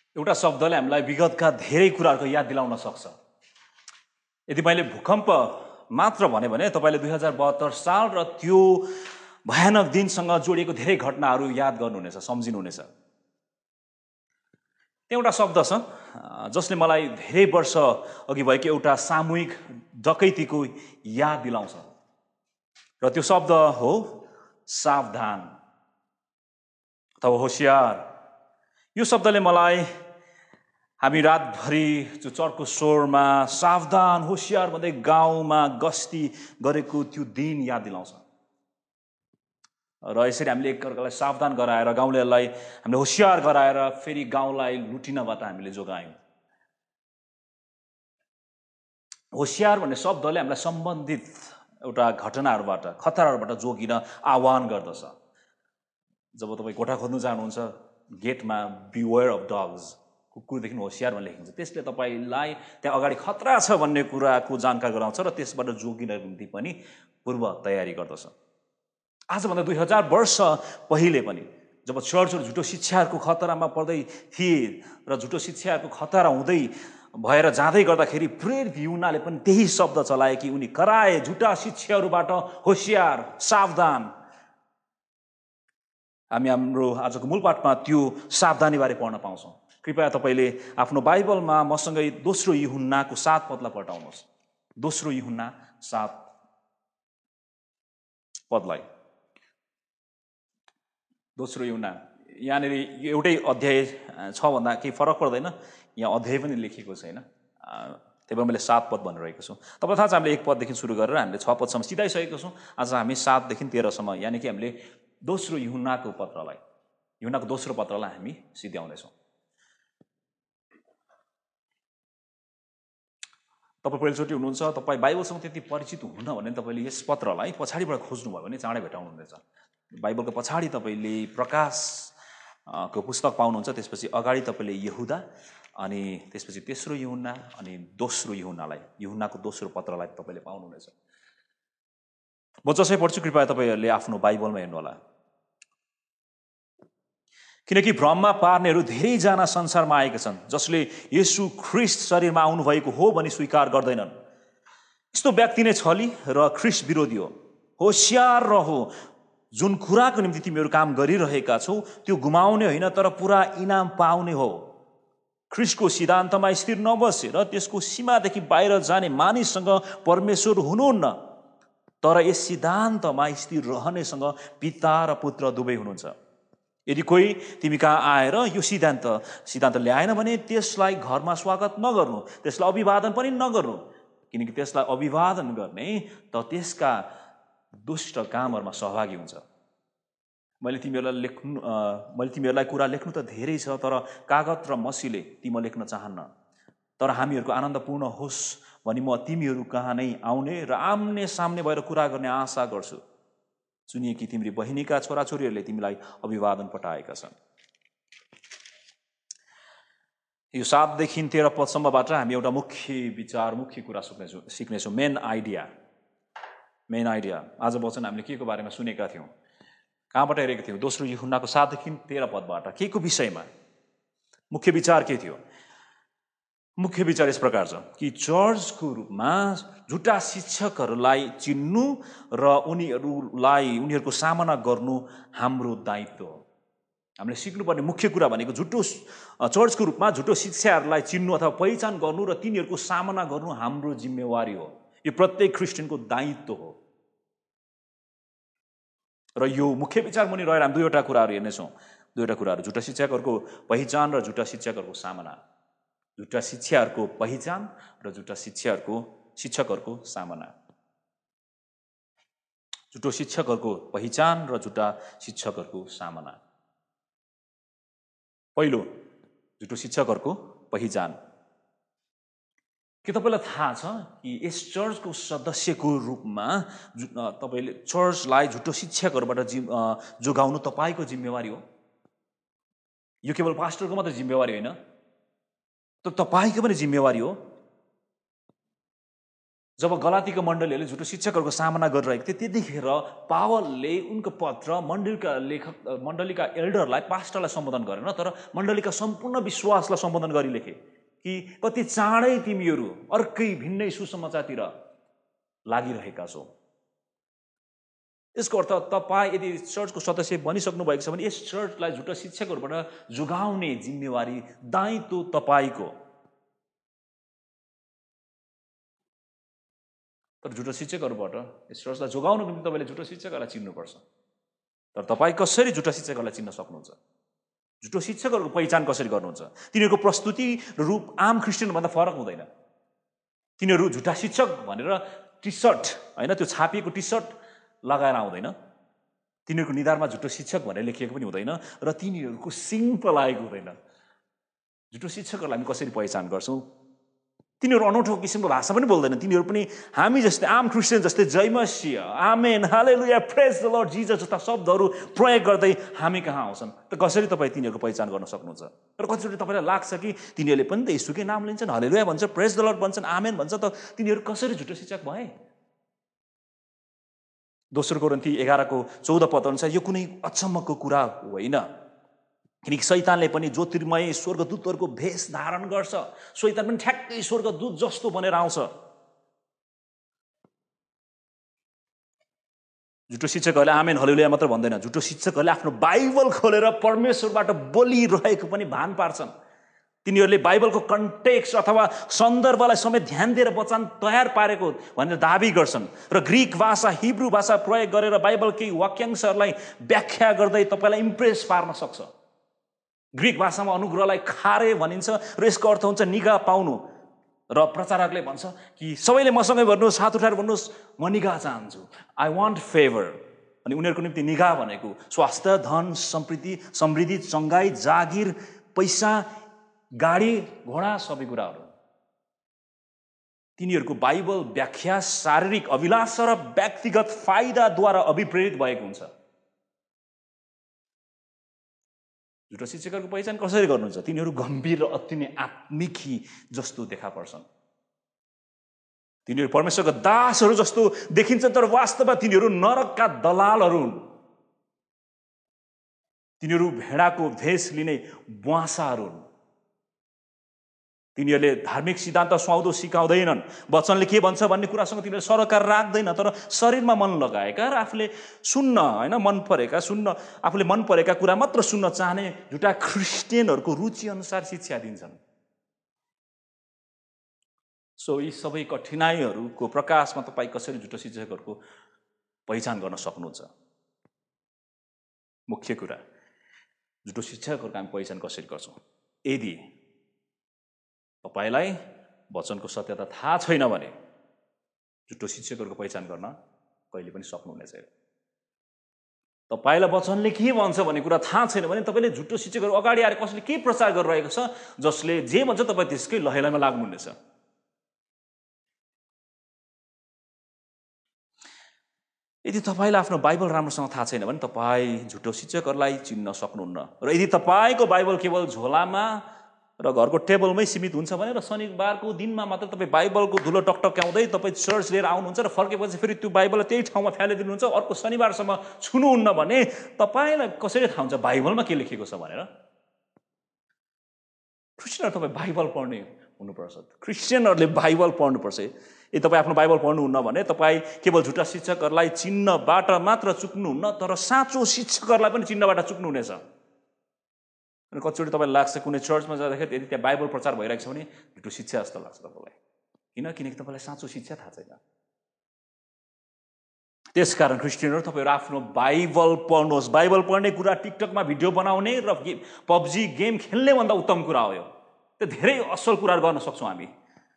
एउटा शब्दले हामीलाई विगतका धेरै कुराहरूको याद दिलाउन सक्छ। यदि मैले भूकम्प मात्र भने तपाईले 2072 साल र त्यो भयानक दिनसँग जोडिएको धेरै घटनाहरू याद गर्नुहुनेछ, सम्झिनुहुनेछ। त्यहाँ एउटा शब्द छ जसले मलाई धेरै वर्ष अघि भएको एउटा सामूहिक डकैतीको याद दिलाउँछ र त्यो शब्द हो सावधान अथवा होशियार। यो शब्दले मलाई हामी रातभरि जो चर्को स्वरमा सावधान होशियार भन्दै गाउँमा गस्ती गरेको त्यो दिन याद दिलाउँछ र यसरी हामीले एकअर्कालाई सावधान गराएर गाउँलेहरूलाई हामीले होशियार गराएर फेरि गाउँलाई लुटिनबाट हामीले जोगायौँ। होशियार भन्ने शब्दले हामीलाई सम्बन्धित एउटा घटनाहरूबाट खतराहरूबाट जोगिन आह्वान गर्दछ। जब तपाईँ कोठा खोज्नु जानुहुन्छ गेटमा बिवेयर अफ डग्स, कुकुरदेखि होशियार भनेर लेखिन्छ, त्यसले तपाईँलाई त्यहाँ अगाडि खतरा छ भन्ने कुराको जानकारी गराउँछ र त्यसबाट जोगिनको निम्ति पनि पूर्व तयारी गर्दछ। आजभन्दा 2000 वर्ष पहिले पनि जब चर्चहरू झुटो शिक्षाहरूको खतरामा पर्दै थिए र झुटो शिक्षाहरूको खतरा हुँदै भएर जाँदै गर्दाखेरि प्रेरित यूहन्नाले पनि त्यही शब्द चलाए कि उनी कराए झुटा शिक्षाहरूबाट होशियार सावधान। हामी हाम्रो आजको मूल पाठमा त्यो सावधानीबारे पढ्न पाउँछौँ। कृपया तपाईँले आफ्नो बाइबलमा मसँगै दोस्रो यूहन्नाको 7 पदलाई पल्टाउनुहोस्। दोस्रो यूहन्ना 7 पदलाई। दोस्रो यूहन्ना, यहाँनिर एउटै अध्याय छ भन्दा केही फरक पर्दैन, यहाँ अध्याय पनि लेखिएको छैन, त्यही भएर मैले 7 पद भनिरहेको छु। तपाईँ थाहा छ हामीले 1 पददेखि सुरु गरेर हामीले 6 पदसम्म सिधाइसकेको छौँ। आज हामी 7 देखि 13 सम्म यानि कि हामीले दोस्रो यूहन्नाको पत्रलाई, यूहन्नाको दोस्रो पत्रलाई हामी सिध्याउँदैछौँ। तपाईँ पहिलोचोटि हुनुहुन्छ, तपाईँ बाइबलसँग त्यति परिचित हुन्न भने तपाईँले यस पत्रलाई पछाडिबाट खोज्नुभयो भने चाँडै भेटाउनुहुनेछ। बाइबलको पछाडि तपाईँले प्रकाशको पुस्तक पाउनुहुन्छ, त्यसपछि अगाडि तपाईँले यहुदा, अनि त्यसपछि तेस्रो यूहन्ना, अनि दोस्रो यूहन्नालाई, यूहन्नाको दोस्रो पत्रलाई तपाईँले पाउनुहुनेछ। म जसै पढ्छु कृपया तपाईँहरूले आफ्नो बाइबलमा हेर्नुहोला। किनकि भ्रममा पार्नेहरू धेरैजना संसारमा आएका छन् जसले येशू ख्रिस्ट शरीरमा आउनुभएको हो भनी स्वीकार गर्दैनन्। यस्तो व्यक्ति नै छली र ख्रिस्ट विरोधी हो। होशियार रहो, जुन कुराको निम्ति तिमीहरू काम गरिरहेका छौ त्यो गुमाउने होइन तर पुरा इनाम पाउने हो। ख्रिस्टको सिद्धान्तमा स्थिर नबसेर त्यसको सीमादेखि बाहिर जाने मानिससँग परमेश्वर हुनुहुन्न, तर यस सिद्धान्तमा स्थिर रहनेसँग पिता र पुत्र दुवै हुनुहुन्छ। यदि कोही तिमी कहाँ आएर यो सिद्धान्त ल्याएन भने त्यसलाई घरमा स्वागत नगर्नु, त्यसलाई अभिवादन पनि नगर्नु, किनकि त्यसलाई अभिवादन गर्ने त त्यसका दुष्ट कामहरूमा सहभागी हुन्छ। मैले तिमीहरूलाई कुरा लेख्नु त धेरै छ, तर कागज र मसीले ती म लेख्न चाहन्न। तर हामीहरूको आनन्द पूर्ण होस् भनी म तिमीहरू कहाँ नै आउने र आम्ने सामने भएर कुरा गर्ने आशा गर्छु। सुनिए कि तिम्री बहिनीका छोराछोरीहरूले तिमीलाई अभिवादन पठाएका छन्। यो 7 देखि 13 पदसम्मबाट हामी एउटा मुख्य विचार, मुख्य कुरा सिक्नेछौँ। Main idea. आज वचन हामीले के को बारेमा सुनेका थियौँ, कहाँबाट हेरेका थियौँ? दोस्रो यूहन्नाको 7 देखि 13 पदबाट। के को विषयमा मुख्य विचार के थियो? मुख्य विचार यस प्रकार छ कि चर्चको रूपमा झुटा शिक्षकहरूलाई चिन्नु र उनीहरूको सामना गर्नु हाम्रो दायित्व हो। हामीले सिक्नुपर्ने मुख्य कुरा भनेको चर्चको रूपमा झुटो शिक्षाहरूलाई चिन्नु अथवा पहिचान गर्नु र तिनीहरूको सामना गर्नु हाम्रो जिम्मेवारी हो। यो प्रत्येक क्रिस्चियनको दायित्व हो। र यो मुख्य विचार मुनि रहेर हामी दुईवटा कुराहरू हेर्नेछौँ। झुटा शिक्षकहरूको पहिचान र झुटा शिक्षकहरूको सामना। झुटा शिक्षाहरूको पहिचान र झुटा शिक्षकहरूको सामना। झुटो शिक्षकहरूको पहिचान र झुटा शिक्षकहरूको सामना। पहिलो, झुटो शिक्षकहरूको पहिचान। के तपाईँलाई थाहा छ कि यस चर्चको सदस्यको रूपमा तपाईँले चर्चलाई झुटो शिक्षकहरूबाट जोगाउनु तपाईँको जिम्मेवारी हो? यो केवल पास्टरको मात्रै जिम्मेवारी होइन, तर तपाईँको पनि जिम्मेवारी हो। जब गलातीको मण्डलीहरूले झुटो शिक्षकहरूको सामना गरिरहेको थियो त्यतिखेर पावलले उनको पत्र मण्डलीका एल्डरलाई पास्टरलाई सम्बोधन गरेन, तर मण्डलीका सम्पूर्ण विश्वासलाई सम्बोधन गरी लेखे कि कति चाँडै तिमीहरू अर्कै भिन्नै सुसमाचारतिर लागिरहेका छौ। यसको अर्थ तपाईँ यदि चर्चको सदस्य बनिसक्नु भएको छ भने यस चर्चलाई झुटो शिक्षकहरूबाट जोगाउने जिम्मेवारी, दायित्व तपाईँको। तर झुटो शिक्षकहरूबाट यस चर्चलाई जोगाउनको निम्ति तपाईँले झुटो शिक्षकहरूलाई चिन्नुपर्छ। तर तपाईँ कसरी झुटो शिक्षकहरूलाई चिन्न सक्नुहुन्छ? झुटो शिक्षकहरूको पहिचान कसरी गर्नुहुन्छ? तिनीहरूको प्रस्तुति र रूप आम क्रिस्चियनभन्दा फरक हुँदैन। तिनीहरू झुटा शिक्षक भनेर टी सर्ट होइन, त्यो छापिएको टी सर्ट लगाएर आउँदैन। तिनीहरूको निधारमा झुटो शिक्षक भनेर लेखिएको पनि हुँदैन र तिनीहरूको सिङ पलाएको हुँदैन। झुटो शिक्षकहरूलाई हामी कसरी पहिचान गर्छौँ? तिनीहरू अनौठो किसिमको भाषा पनि बोल्दैन। तिनीहरू पनि हामी जस्तै आम क्रिस्चियन जस्तै जय मसीह, amen, hallelujah, praise the Lord Jesus जस्ता शब्दहरू प्रयोग गर्दै हामी कहाँ आउँछन्। त कसरी तपाईँ तिनीहरूको पहिचान गर्न सक्नुहुन्छ? र कतिचोटि तपाईँलाई लाग्छ कि तिनीहरूले पनि त येशूकै नाम लिन्छन्, हालेलुया भन्छ, प्रेज द लर्ड भन्छन्, आमेन भन्छ, त तिनीहरू कसरी झुटो शिक्षक भए? दोस्रो कोरिन्थी 11:14 अनुसार यो कुनै अचम्मको कुरा होइन, किनकि शैतानले पनि ज्योतिर्मय स्वर्गदूतहरूको भेष धारण गर्छ। शैतान पनि ठ्याक्कै स्वर्गदूत जस्तो बनेर आउँछ। झुटो शिक्षकहरूले आमेन हालेलुया मात्र भन्दैन, झुटो शिक्षकहरूले आफ्नो बाइबल खोलेर परमेश्वरबाट बोलिरहेको पनि भान पार्छन्। तिनीहरूले बाइबलको कन्टेक्स्ट अथवा सन्दर्भलाई समेत ध्यान दिएर वचन तयार पारेको भनेर दाबी गर्छन् र ग्रिक भाषा, हिब्रू भाषा प्रयोग गरेर बाइबलकै वाक्यांशहरूलाई व्याख्या गर्दै तपाईँलाई इम्प्रेस पार्न सक्छ। ग्रिक भाषामा अनुग्रहलाई खारे भनिन्छ र यसको अर्थ हुन्छ निगाह पाउनु। र प्रचारकले भन्छ कि सबैले मसँगै भन्नुहोस्, हात उठाएर भन्नुहोस्, म निगाह चाहन्छु, आई वान्ट फेभर। अनि उनीहरूको निम्ति निगाह भनेको स्वास्थ्य, धन, समृद्धि, चङ्गाई, जागिर, पैसा, गाडी, घोडा, सबै कुराहरू। तिनीहरूको बाइबल व्याख्या शारीरिक अभिलाषा र व्यक्तिगत फाइदाद्वारा अभिप्रेरित भएको हुन्छ। झुटो शिक्षकहरूको पहिचान कसरी गर्नुहुन्छ? तिनीहरू गम्भीर र अति नै आत्मिकी जस्तो देखा पर्छन्। तिनीहरू परमेश्वरका दासहरू जस्तो देखिन्छन्, तर वास्तवमा तिनीहरू नरकका दलालहरू हुन्। तिनीहरू भेडाको भेष लिने बुवासाहरू हुन्। तिनीहरूले धार्मिक सिद्धान्त सुहाउँदो सिकाउँदैनन्। वचनले के भन्छ भन्ने कुरासँग तिनीहरूले सरोकार राख्दैन, तर शरीरमा मन लगाएका र आफूले सुन्न होइन मन परेका आफूले मन परेका कुरा मात्र सुन्न चाहने झुटा क्रिस्चियनहरूको रुचि अनुसार शिक्षा दिन्छन्। सो यी सबै कठिनाइहरूको प्रकाशमा तपाईँ कसरी झुटो शिक्षकहरूको पहिचान गर्न सक्नुहुन्छ? मुख्य कुरा, झुटो शिक्षकहरूको हामी पहिचान कसरी गर्छौँ? यदि तपाईलाई वचनको सत्यता थाहा छैन भने झुटो शिक्षकहरूको पहिचान गर्न कहिले पनि सक्नुहुने छैन। तपाईँलाई वचनले के भन्छ भन्ने कुरा थाहा छैन भने तपाईँले झुटो शिक्षकहरू अगाडि आएर कसले के प्रचार गरिरहेको छ, जसले जे भन्छ तपाईँ त्यसकै लहैलामा लाग्नुहुनेछ। यदि तपाईँलाई आफ्नो बाइबल राम्रोसँग थाहा छैन भने तपाईँ झुटो शिक्षकहरूलाई चिन्न सक्नुहुन्न। र यदि तपाईँको बाइबल केवल झोलामा र घरको टेबलमै सीमित हुन्छ भने र शनिबारको दिनमा मात्र तपाईँ बाइबलको धुलो टकटक्याउँदै तपाईँ चर्च लिएर आउनुहुन्छ र फर्केपछि फेरि त्यो बाइबललाई त्यही ठाउँमा फ्यालिदिनुहुन्छ, अर्को शनिबारसम्म छुनुहुन्न भने तपाईँलाई कसरी थाहा हुन्छ बाइबलमा के लेखेको छ भनेर? क्रिस्चियनहरू तपाईँ बाइबल पढ्ने हुनुपर्छ। क्रिस्चियनहरूले बाइबल पढ्नुपर्छ। यदि तपाईँ आफ्नो बाइबल पढ्नुहुन्न भने तपाईँ केवल झुटा शिक्षकहरूलाई चिन्नबाट मात्र चुक्नुहुन्न, तर साँचो शिक्षकहरूलाई पनि चिन्नबाट चुक्नुहुनेछ। अनि कतिचोटि तपाईँलाई लाग्छ कुनै चर्चमा जाँदाखेरि यदि त्यहाँ बाइबल प्रचार भइरहेको छ भने झुटो शिक्षा जस्तो लाग्छ तपाईँलाई। किनकि तपाईँलाई साँचो शिक्षा थाहा छैन। त्यसकारण क्रिस्चियनहरू तपाईँहरू आफ्नो बाइबल पढ्नुहोस्। बाइबल पढ्ने कुरा टिकटकमा भिडियो बनाउने र पब्जी गेम खेल्ने भन्दा उत्तम कुरा हो। यो त्यो धेरै असल कुराहरू गर्न सक्छौँ हामी।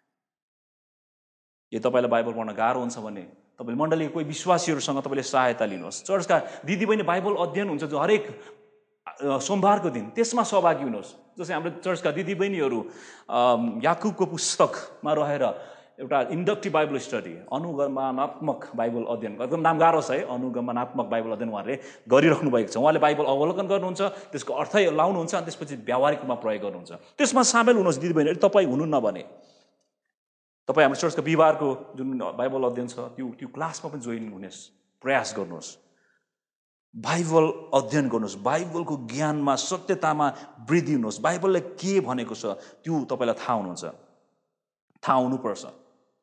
यदि तपाईँलाई बाइबल पढ्न गाह्रो हुन्छ भने तपाईँले मण्डलीको कोही विश्वासीहरूसँग तपाईँले सहायता लिनुहोस्। चर्चका दिदीबहिनी बाइबल अध्ययन हुन्छ जो हरेक सोमबारको दिन, त्यसमा सहभागी हुनुहोस्। जस्तै हाम्रो चर्चका दिदीबहिनीहरू याकुबको पुस्तकमा रहेर एउटा इन्डक्टिभ बाइबल स्टडी, अनुगमनात्मक बाइबल अध्ययन, एकदम नाम गाह्रो छ है, अनुगमनात्मक बाइबल अध्ययन उहाँहरूले गरिराख्नु भएको छ। उहाँले बाइबल अवलोकन गर्नुहुन्छ, त्यसको अर्थ लाउनुहुन्छ अनि त्यसपछि व्यावहारिक रूपमा प्रयोग गर्नुहुन्छ। त्यसमा सामेल हुनुहोस् दिदीबहिनीहरू। तपाईँ हुनुहुन्न भने तपाईँ हाम्रो चर्चको बिहिबारको जुन बाइबल अध्ययन छ त्यो क्लासमा पनि जोइन हुने प्रयास गर्नुहोस्। बाइबल अध्ययन गर्नुहोस्, बाइबलको ज्ञानमा सत्यतामा वृद्धि हुनुहोस्। बाइबलले के भनेको छ त्यो तपाईँलाई थाहा हुनुपर्छ।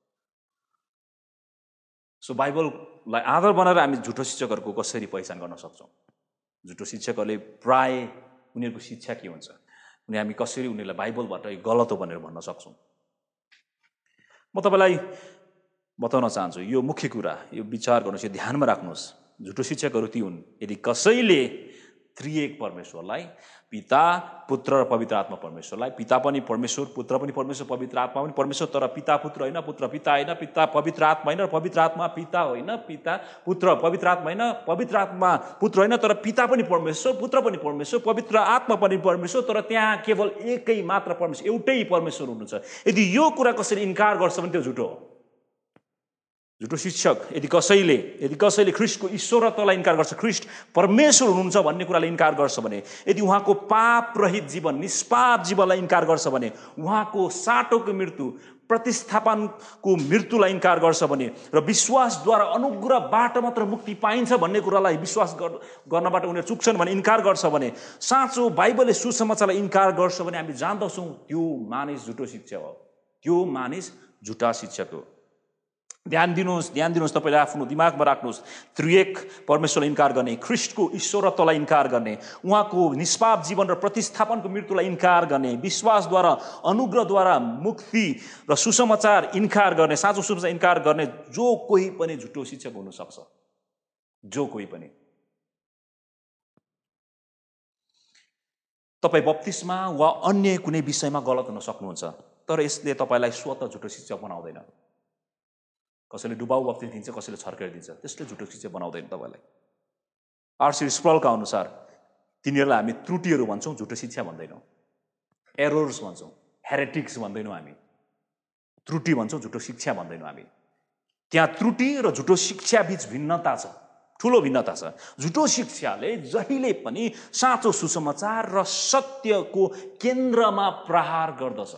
सो बाइबललाई आधार बनाएर हामी झुटो शिक्षकहरूको कसरी पहिचान गर्न सक्छौँ? झुटो शिक्षकहरूले प्राय उनीहरूको शिक्षा के हुन्छ, हामी कसरी उनीहरूलाई बाइबलबाट गलत हो भनेर भन्न सक्छौँ? म तपाईँलाई बताउन चाहन्छु, यो मुख्य कुरा, यो विचार गर्नुहोस्, यो ध्यानमा राख्नुहोस्। झुटो शिक्षकहरू ती हुन् यदि कसैले त्रिएक परमेश्वरलाई, पिता, पुत्र र पवित्र आत्मा परमेश्वरलाई, पिता पनि परमेश्वर, पुत्र पनि परमेश्वर, पवित्र आत्मा पनि परमेश्वर, तर पिता पुत्र होइन, पुत्र पिता होइन, पिता पवित्र आत्मा होइन, पवित्र आत्मा पिता होइन, पिता पुत्र पवित्र आत्मा होइन, पवित्र आत्मा पुत्र होइन, तर पिता पनि परमेश्वर, पुत्र पनि परमेश्वर, पवित्र आत्मा पनि परमेश्वर, तर त्यहाँ केवल एकै मात्र परमेश्वर, एउटै परमेश्वर हुनुहुन्छ। यदि यो कुरा कसैले इन्कार गर्छ भने त्यो झुटो हो। झुटो शिक्षक यदि कसैले ख्रिस्टको ईश्वरत्वलाई इन्कार गर्छ, ख्रिस्ट परमेश्वर हुनुहुन्छ भन्ने कुरालाई इन्कार गर्छ भने, यदि उहाँको पाप रहित जीवन, निष्पाप जीवनलाई इन्कार गर्छ भने, उहाँको साटोको मृत्यु, प्रतिस्थापनको मृत्युलाई इन्कार गर्छ भने, र विश्वासद्वारा अनुग्रहबाट मात्र मुक्ति पाइन्छ भन्ने कुरालाई विश्वास गर्नबाट उनीहरू चुक्छन् भने, इन्कार गर्छ भने, साँचो बाइबलले सुसमाचारलाई इन्कार गर्छ भने हामी जान्दछौँ त्यो मानिस झुटो शिक्षक हो, त्यो मानिस झुटा शिक्षक हो। ध्यान दिनुहोस्, तपाईँले आफ्नो दिमागमा राख्नुहोस्। त्रिएक परमेश्वरलाई इन्कार गर्ने, ख्रिस्टको ईश्वरत्वलाई इन्कार गर्ने, उहाँको निष्पाप जीवन र प्रतिस्थापनको मृत्युलाई इन्कार गर्ने, विश्वासद्वारा अनुग्रहद्वारा मुक्ति र सुसमाचार इन्कार गर्ने, साँचो सुसमाचार इन्कार गर्ने जो कोही पनि झुटो शिक्षक हुनसक्छ। जो कोही पनि। तपाईँ बप्तिस्मा वा अन्य कुनै विषयमा गलत हुन सक्नुहुन्छ, तर यसले तपाईँलाई स्वतः झुटो शिक्षक बनाउँदैन। कसैले डुबाउ बप्तिस्मा दिन्छ, कसैले छर्केर दिन्छ, त्यसले झुटो शिक्षक बनाउँदैन तपाईँलाई। आरसी स्प्रलका अनुसार तिनीहरूलाई हामी त्रुटिहरू भन्छौँ, झुटो शिक्षा भन्दैनौँ। एरोर्स भन्छौँ, हेरेटिक्स भन्दैनौँ हामी। त्रुटि भन्छौँ, झुटो शिक्षा भन्दैनौँ हामी। त्यहाँ त्रुटि र झुटो शिक्षा बीच भिन्नता छ, ठुलो भिन्नता छ। झुटो शिक्षाले जहिले पनि साँचो सुसमाचार र सत्यको केन्द्रमा प्रहार गर्दछ।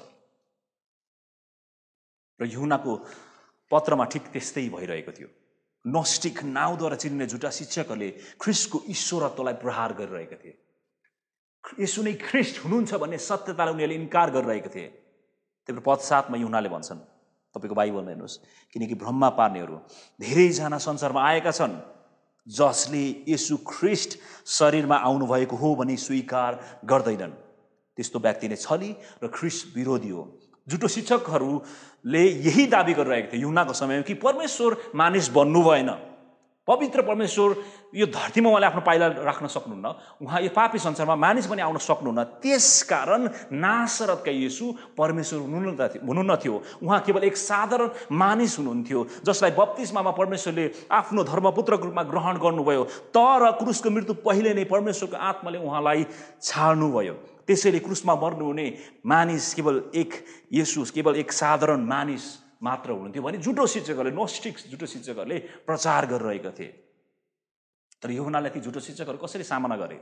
र यूहन्नाको पत्रमा ठिक त्यस्तै भइरहेको थियो। नोस्टिक नाउँद्वारा चिनिने झुटा शिक्षकहरूले ख्रिस्टको ईश्वरत्वलाई प्रहार गरिरहेका थिए। यसो नै ख्रिस्ट हुनुहुन्छ भन्ने सत्यतालाई उनीहरूले इन्कार गरिरहेका थिए। त्यही पद 7 यूहन्नाले भन्छन्, तपाईँको बाइबलमा हेर्नुहोस्, किनकि भ्रममा पार्नेहरू धेरैजना संसारमा आएका छन् जसले यसु ख्रिस्ट शरीरमा आउनुभएको हो भनी स्वीकार गर्दैनन्। त्यस्तो व्यक्ति नै छली र ख्रिस्ट विरोधी हो। झुटो शिक्षकहरूले यही दाबी गरिरहेका थिए यूहन्नाको समयमा कि परमेश्वर मानिस बन्नु भएन, पवित्र परमेश्वर यो धरतीमा उहाँले आफ्नो पाइला राख्न सक्नुहुन्न, उहाँ यो पापी संसारमा मानिस पनि आउन सक्नुहुन्न, त्यसकारण नासरतका येशू परमेश्वर हुनुहुन्न थियो। उहाँ केवल एक साधारण मानिस हुनुहुन्थ्यो जसलाई बप्तिस्मामा परमेश्वरले आफ्नो धर्मपुत्रको रूपमा ग्रहण गर्नुभयो, तर क्रुसको मृत्यु पहिले नै परमेश्वरको आत्माले उहाँलाई छाड्नुभयो। त्यसैले क्रुसमा मर्नुहुने मानिस केवल एक येशू, केवल एक साधारण मानिस मात्र हुनुहुन्थ्यो भने झुटो शिक्षकहरूले, नोस्टिक्स झुटो शिक्षकहरूले प्रचार गरिरहेका थिए। तर यूहन्नाले ती झुटो शिक्षकहरू कसरी सामना गरे?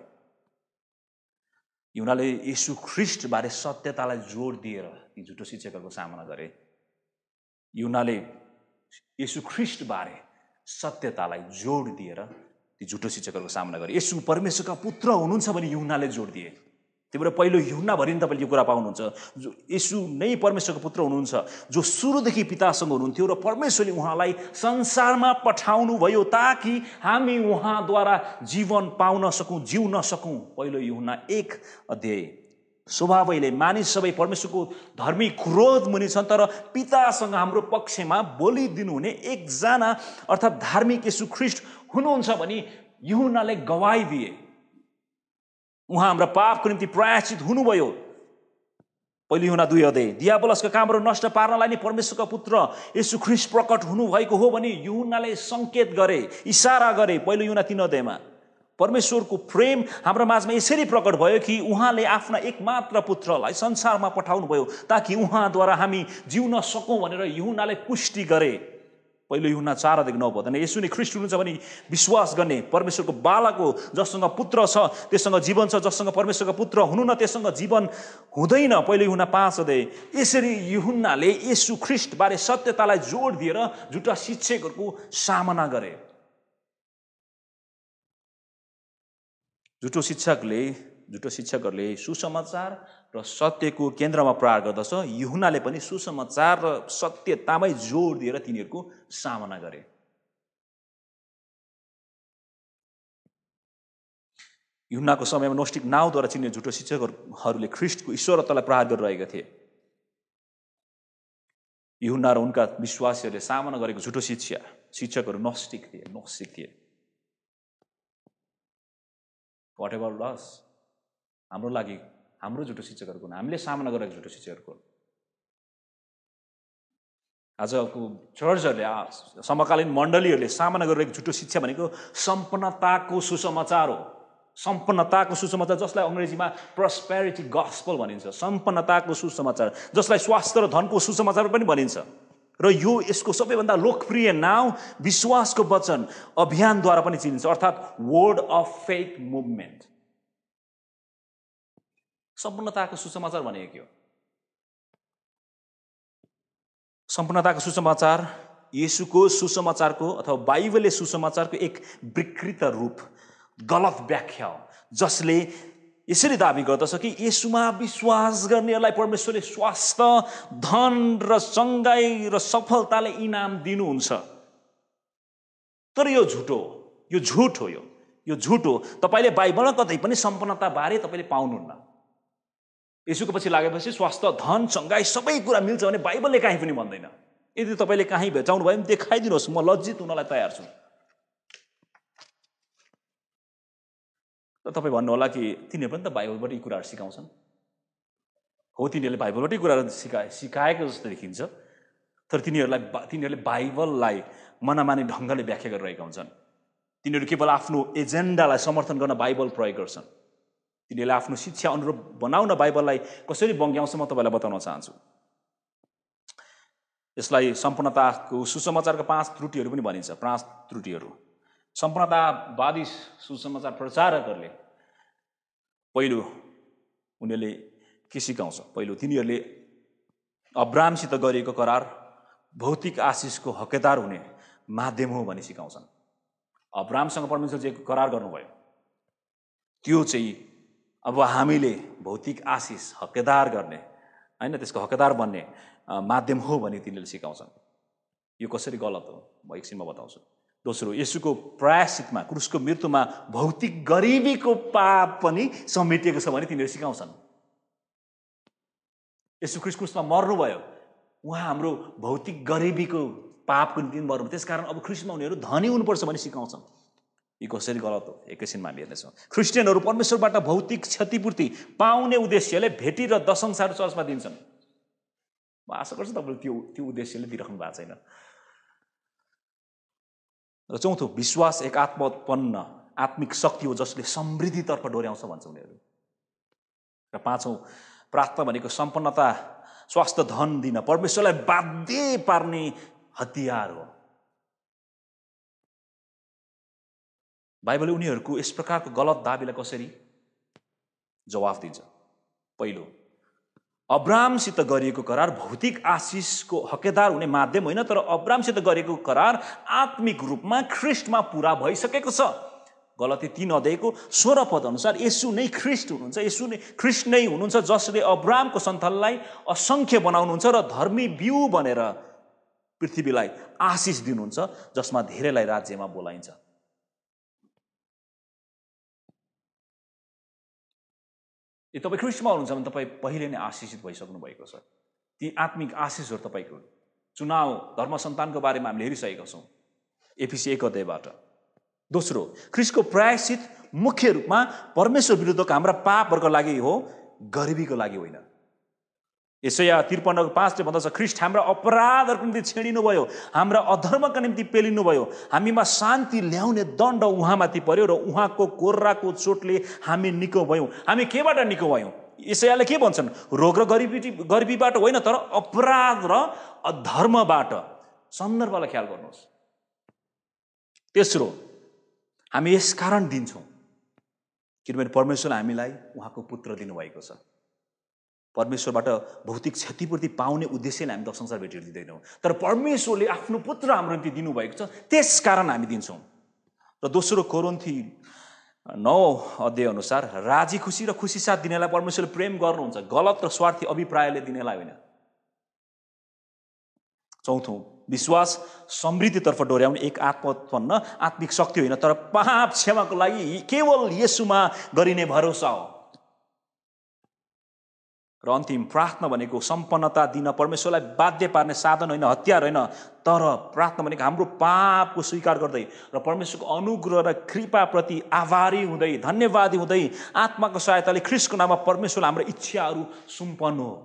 यूहन्नाले येशू ख्रिस्ट बारे सत्यतालाई जोड दिएर ती झुटो शिक्षकहरूको सामना गरे। यूहन्नाले येशू ख्रिस्ट बारे सत्यतालाई जोड दिएर ती झुटो शिक्षकहरूको सामना गरे। येशू परमेश्वरका पुत्र हुनुहुन्छ भने यूहन्नाले जोड दिए। त्यही भएर पहिलो यूहन्नाभरि नि तपाईँले यो कुरा पाउनुहुन्छ, जो येशू नै परमेश्वरको पुत्र हुनुहुन्छ, जो सुरुदेखि पितासँग हुनुहुन्थ्यो र परमेश्वरले उहाँलाई संसारमा पठाउनु भयो ताकि हामी उहाँद्वारा जीवन पाउन सकौँ, जिउन सकौँ। पहिलो यूहन्ना 1 स्वभावैले मानिस सबै परमेश्वरको धर्मी क्रोध मुनि छन्, तर पितासँग हाम्रो पक्षमा बलि दिनुहुने एकजना अर्थात् धार्मिक येशू ख्रिस्ट हुनुहुन्छ भनी यूहन्नाले गवाही दिए। उहाँ हाम्रा पापको निम्ति प्रायश्चित हुनुभयो। पहिलो यूहन्ना 2 दियाबलसका कामहरू नष्ट पार्नलाई नै परमेश्वरका पुत्र येशू ख्रिस्ट प्रकट हुनुभएको हो भने यूहन्नाले सङ्केत गरे, इसारा गरे। पहिलो यूहन्ना 3 परमेश्वरको प्रेम हाम्रो माझमा यसरी प्रकट भयो कि उहाँले आफ्ना एकमात्र पुत्रलाई संसारमा पठाउनु भयो ताकि उहाँद्वारा हामी जिउन सकौँ भनेर यूहन्नाले पुष्टि गरे। पहिलो यूहन्ना 4:9 भन्छ येशू नै ख्रीष्ट हुनुहुन्छ भने विश्वास गर्ने परमेश्वरको बालाको जससँग पुत्र छ त्यससँग जीवन छ, जससँग परमेश्वरको पुत्र हुनु न त्यससँग जीवन हुँदैन। पहिलो यूहन्ना 5:। यसरी यूहन्नाले येशू ख्रीष्ट बारे सत्यतालाई जोड दिएर झुटा शिक्षकहरूको सामना गरे। झुटो शिक्षकहरूले सुसमाचार र सत्यको केन्द्रमा प्रहार गर्दछ। यूहन्नाले पनि सुसमाचार र सत्यतामै जोड दिएर तिनीहरूको सामना गरे। यूहन्नाको समयमा नोस्टिक नाउँद्वारा चिनिने झुटो शिक्षकहरूले ख्रीष्टको ईश्वरत्वलाई प्रहार गरिरहेका थिए। यूहन्ना र उनका विश्वासीहरूले सामना गरेको झुटो शिक्षकहरू नोस्टिक थिए। वाट एभर लस हाम्रो लागि हाम्रो झुटो शिक्षकहरूको हामीले सामना गरेको झुटो शिक्षकहरूको आजको चर्चहरूले समकालीन मण्डलीहरूले सामना गरिरहेको झुटो शिक्षा भनेको सम्पन्नताको सुसमाचार हो। सम्पन्नताको सुसमाचार जसलाई अङ्ग्रेजीमा प्रोस्पेरिटी गस्पल भनिन्छ। सम्पन्नताको सुसमाचार जसलाई स्वास्थ्य र धनको सुसमाचार पनि भनिन्छ। र यसको सबैभन्दा लोकप्रिय नाउँ विश्वासको वचन अभियानद्वारा पनि चिनिन्छ, अर्थात् वर्ड अफ फेथ मुभमेन्ट। सम्पन्नताको सुसमाचार भनेको के हो? सम्पन्नताको सुसमाचार येशूको सुसमाचारको अथवा बाइबलले सुसमाचारको एक विकृत रूप, गलत व्याख्या हो, जसले यसरी दाबी गर्दछ कि येशूमा विश्वास गर्नेहरूलाई परमेश्वरले स्वास्थ्य, धन र चङ्गाई र सफलताले इनाम दिनुहुन्छ। तर यो झुट हो। यो झुट हो। तपाईँले बाइबलमा कतै पनि सम्पन्नता बारे तपाईँले पाउनुहुन्न। येशूको पछि लागेपछि स्वास्थ्य, धन, चङ्गाई सबै कुरा मिल्छ भने बाइबलले काहीँ पनि भन्दैन। यदि तपाईँले काहीँ भेटाउनु भयो भने देखाइदिनुहोस्, म लज्जित हुनलाई तयार छु। तपाईँ भन्नुहोला कि तिनीहरू पनि त बाइबलबाट यी कुराहरू सिकाउँछन्। हो, तिनीहरूले बाइबलबाटै कुराहरू सिकाएको जस्तो देखिन्छ। तर तिनीहरूले बाइबललाई मनमानी ढङ्गले व्याख्या गरिरहेका हुन्छन्। तिनीहरू केवल आफ्नो एजेन्डालाई समर्थन गर्न बाइबल प्रयोग गर्छन्। तिनीहरूले आफ्नो शिक्षा अनुरूप बनाउन बाइबललाई कसरी बङ्ग्याउँछ म तपाईँलाई बताउन चाहन्छु। यसलाई सम्पन्नताको सुसमाचारका 5 त्रुटिहरू पनि भनिन्छ। 5 त्रुटिहरू। सम्पन्नतावादी सुसमाचार प्रचारकहरूले पहिलो उनीहरूले के सिकाउँछ? पहिलो तिनीहरूले अब्राहमसित गरिएको करार भौतिक आशिषको हकदार हुने माध्यम हो भनी सिकाउँछन्। अब्राहमसँग परमेश्वरले जे करार गर्नुभयो त्यो चाहिँ अब हामीले भौतिक आशिष हकदार गर्ने, होइन, त्यसको हकदार बन्ने माध्यम हो भनी तिनीहरूले सिकाउँछन्। यो कसरी गलत हो म एकछिनमा बताउँछु। दोस्रो, येशूको प्रायश्चितमा, क्रुसको मृत्युमा भौतिक गरिबीको पाप पनि समेटिएको छ भने तिनीहरू सिकाउँछन्। येशू ख्रीष्ट क्रुसमा मर्नुभयो, उहाँ हाम्रो भौतिक गरिबीको पापको निम्ति मर्नुभयो, त्यसकारण अब ख्रीष्टमा उनीहरू धनी हुनुपर्छ भने सिकाउँछन्। यो कसरी गलत हो एकैछिनमा हामी हेर्नेछौँ। क्रिस्चियनहरू परमेश्वरबाट भौतिक क्षतिपूर्ति पाउने उद्देश्यले भेटी र दशंशहरू चर्चमा दिन्छन्। म आशा गर्छु तपाईँले त्यो उद्देश्यले दिइराख्नु भएको छैन। र चौथो, विश्वास एक आत्मोत्पन्न आत्मिक शक्ति हो जसले समृद्धितर्फ डोर्याउँछ भन्छ उनीहरू। र पाँचौँ, प्रार्थना भनेको सम्पन्नता, स्वास्थ्य, धन दिन परमेश्वरलाई बाध्य पार्ने हतियार हो। बाइबलले उनीहरूको यस प्रकारको गलत दाबीलाई कसरी जवाफ दिन्छ? पहिलो, अब्राहमसित गरिएको करार भौतिक आशिषको हकदार हुने माध्यम होइन, तर अब्राहमसित गरिएको करार आत्मिक रूपमा ख्रीष्टमा पुरा भइसकेको छ। गलाती 3:16 अनुसार येशू नै ख्रीष्ट हुनुहुन्छ। येशू नै ख्रीष्ट नै हुनुहुन्छ जसले अब्राहमको सन्तानलाई असङ्ख्य बनाउनुहुन्छ र धर्मी बिउ बनेर पृथ्वीलाई आशिष दिनुहुन्छ, जसमा धेरैलाई राज्यमा बोलाइन्छ। यदि तपाईँ ख्रीष्टमा हुनुहुन्छ भने तपाईँ पहिले नै आशिषित भइसक्नु भएको छ। ती आत्मिक आशिषहरू तपाईँको चुनाव, धर्म सन्तानको बारेमा हामीले हेरिसकेका छौँ एफिसी 1:बाट। दोस्रो, ख्रीष्टको प्रायश्चित मुख्य रूपमा परमेश्वर विरुद्धको हाम्रा पापहरूको लागि हो, गरिबीको लागि होइन। यशाया 53:5 भन्दछ, ख्रीष्ट हाम्रा अपराधहरूको निम्ति छेडिनु भयो, हाम्रा अधर्मका निम्ति पेलिनु भयो, हामीमा शान्ति ल्याउने दण्ड उहाँमाथि पर्यो र उहाँको कोर्राको चोटले हामी निको भयौँ। हामी केबाट निको भयौँ? यशायाले के भन्छन्? रोग र गरिबीबाट होइन, तर अपराध र अधर्मबाट सन्दर्भलाई ख्याल गर्नुहोस्। तेस्रो, हामी यस कारण दिन्छौँ किनभने परमेश्वरले हामीलाई उहाँको पुत्र दिनुभएको छ। परमेश्वरबाट भौतिक क्षतिपूर्ति पाउने उद्देश्यले हामी संसार भेटेर दिँदैनौँ, तर परमेश्वरले आफ्नो पुत्र हाम्रो निम्ति दिनुभएको छ, त्यस कारण हामी दिन्छौँ। र दोस्रो कोरिन्थी 9 अध्याय अनुसार राजी खुसी र खुसी साथ दिनेलाई परमेश्वरले प्रेम गर्नुहुन्छ, गलत र स्वार्थी अभिप्रायले दिनेलाई होइन। चौथो, विश्वास समृद्धितर्फ डोर्याउने एक आत्मोत्पन्न आत्मिक शक्ति होइन, तर पाप क्षमाको लागि केवल येशूमा गरिने भरोसा हो। र अन्तिम, प्रार्थना भनेको सम्पन्नता दिन परमेश्वरलाई बाध्य पार्ने साधन होइन, हतियार होइन, तर प्रार्थना भनेको हाम्रो पापको स्वीकार गर्दै र परमेश्वरको अनुग्रह र कृपाप्रति आभारी हुँदै, धन्यवादी हुँदै आत्माको सहायताले ख्रीष्टको नाममा परमेश्वरले हाम्रो इच्छाहरू सुम्पनु हो।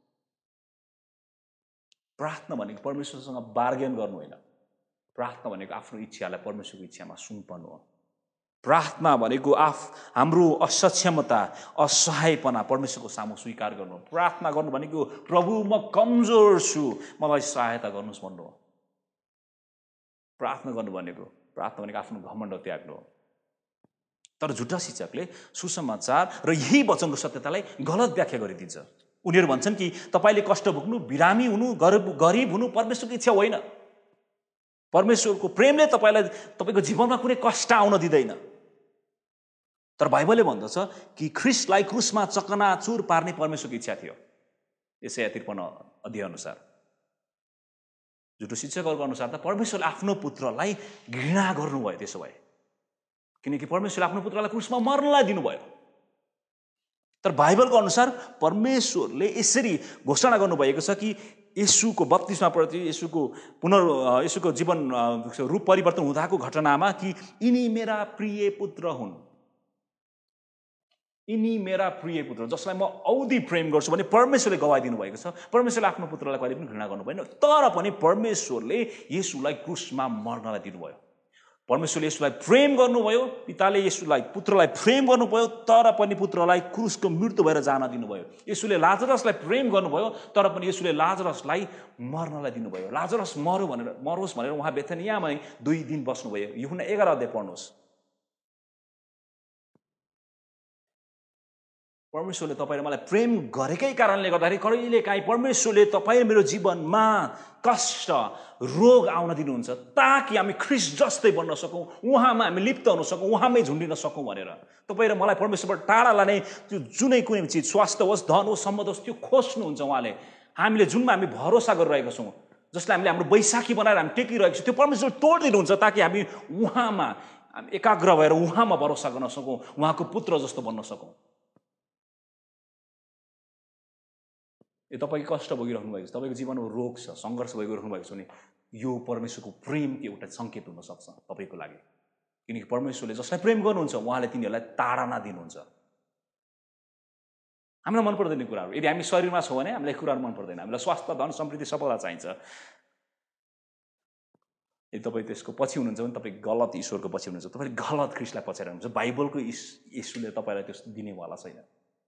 प्रार्थना भनेको परमेश्वरसँग बार्गेन गर्नु होइन, प्रार्थना भनेको आफ्नो इच्छालाई परमेश्वरको इच्छामा सुम्पनु हो। प्रार्थना भनेको हाम्रो असक्षमता, असहायपना परमेश्वरको सामु स्वीकार गर्नु। प्रार्थना गर्नु भनेको प्रभु म कमजोर छु, मलाई सहायता गर्नुहोस् भन्नु हो। प्रार्थना गर्नु भनेको आफ्नो घमण्ड त्याग्नु हो। तर झुटा शिक्षकले सुसमाचार र यही वचनको सत्यतालाई गलत व्याख्या गरिदिन्छ। उनीहरू भन्छन् कि तपाईँले कष्ट भोग्नु, बिरामी हुनु, गरिब हुनु परमेश्वरको इच्छा होइन। परमेश्वरको प्रेमले तपाईँको जीवनमा कुनै कष्ट आउन दिँदैन। तर बाइबलले भन्दछ कि ख्रीष्टलाई क्रुसमा चकनाचुर पार्ने परमेश्वरको इच्छा थियो। यसाया 53 अध्याय अनुसार, झुटो शिक्षकहरूको अनुसार त परमेश्वरले आफ्नो पुत्रलाई घृणा गर्नुभयो। त्यसो भए किनकि परमेश्वरले आफ्नो पुत्रलाई क्रुसमा मर्नलाई दिनुभयो। तर बाइबलको अनुसार परमेश्वरले यसरी घोषणा गर्नुभएको छ कि येशूको बप्तिस्माप्रति, येशूको जीवन रूप परिवर्तन हुँदाको घटनामा कि यिनी मेरा प्रिय पुत्र हुन्, यिनी मेरा प्रिय पुत्र जसलाई म औधी प्रेम गर्छु भने परमेश्वरले गवाही दिनुभएको छ। परमेश्वरले आफ्नो पुत्रलाई कहिले पनि घृणा गर्नु भएन, तर पनि परमेश्वरले येशूलाई क्रुसमा मर्नलाई दिनुभयो। परमेश्वरले येशूलाई प्रेम गर्नुभयो, पिताले येशूलाई पुत्रलाई प्रेम गर्नुभयो, तर पनि पुत्रलाई क्रुसको मृत्यु भएर जान दिनुभयो। येशूले लाजरसलाई प्रेम गर्नुभयो, तर पनि येशूले लाजरसलाई मर्नलाई दिनुभयो। लाजरस मरोस् भनेर उहाँ बेथनियामै 2 दिन बस्नुभयो। यूहन्ना 11 अध्याय पढ्नुहोस्। परमेश्वरले तपाईँ र मलाई प्रेम गरेकै कारणले गर्दाखेरि कहिलेकाहीँ परमेश्वरले तपाईँ मेरो जीवनमा कष्ट, रोग आउन दिनुहुन्छ ताकि हामी ख्रीष्ट जस्तै बन्न सकौँ, उहाँमा हामी लिप्त हुन सकौँ, उहाँमै झुन्डिन सकौँ भनेर। तपाईँ र मलाई परमेश्वरबाट टाढा लाने त्यो जुनै कुनै चिज, स्वास्थ्य होस्, धन होस्, सम्बन्ध होस्, त्यो खोज्नुहुन्छ उहाँले। हामीले जुनमा हामी भरोसा गरिरहेका छौँ, जसलाई हामीले हाम्रो बैशाखी बनाएर हामी टेकिरहेको छौँ, त्यो परमेश्वर तोडिदिनुहुन्छ ताकि हामी उहाँमा एकाग्र भएर उहाँमा भरोसा गर्न सकौँ, उहाँको पुत्र जस्तो बन्न सकौँ। तपाईँ कष्ट भोगिरहनु भएको छ, तपाईँको जीवनमा रोग छ, सङ्घर्ष भइरहनु भएको छ भने यो परमेश्वरको प्रेमको एउटा सङ्केत हुनसक्छ तपाईँको लागि। किनकि परमेश्वरले जसलाई प्रेम गर्नुहुन्छ उहाँले तिनीहरूलाई ताडना दिनुहुन्छ। हामीलाई मन पर्दैन कुराहरू। यदि हामी शरीरमा छौँ भने हामीलाई कुराहरू मन पर्दैन, हामीलाई स्वास्थ्य, धन, समृद्धि, सफलता चाहिन्छ। यदि तपाईँ त्यसको पछि हुनुहुन्छ भने तपाईँ गलत ईश्वरको पछि हुनुहुन्छ, तपाईँ गलत ख्रीष्टलाई पछाडि हुनुहुन्छ। बाइबलको येशूले तपाईँलाई त्यो दिनेवाला छैन।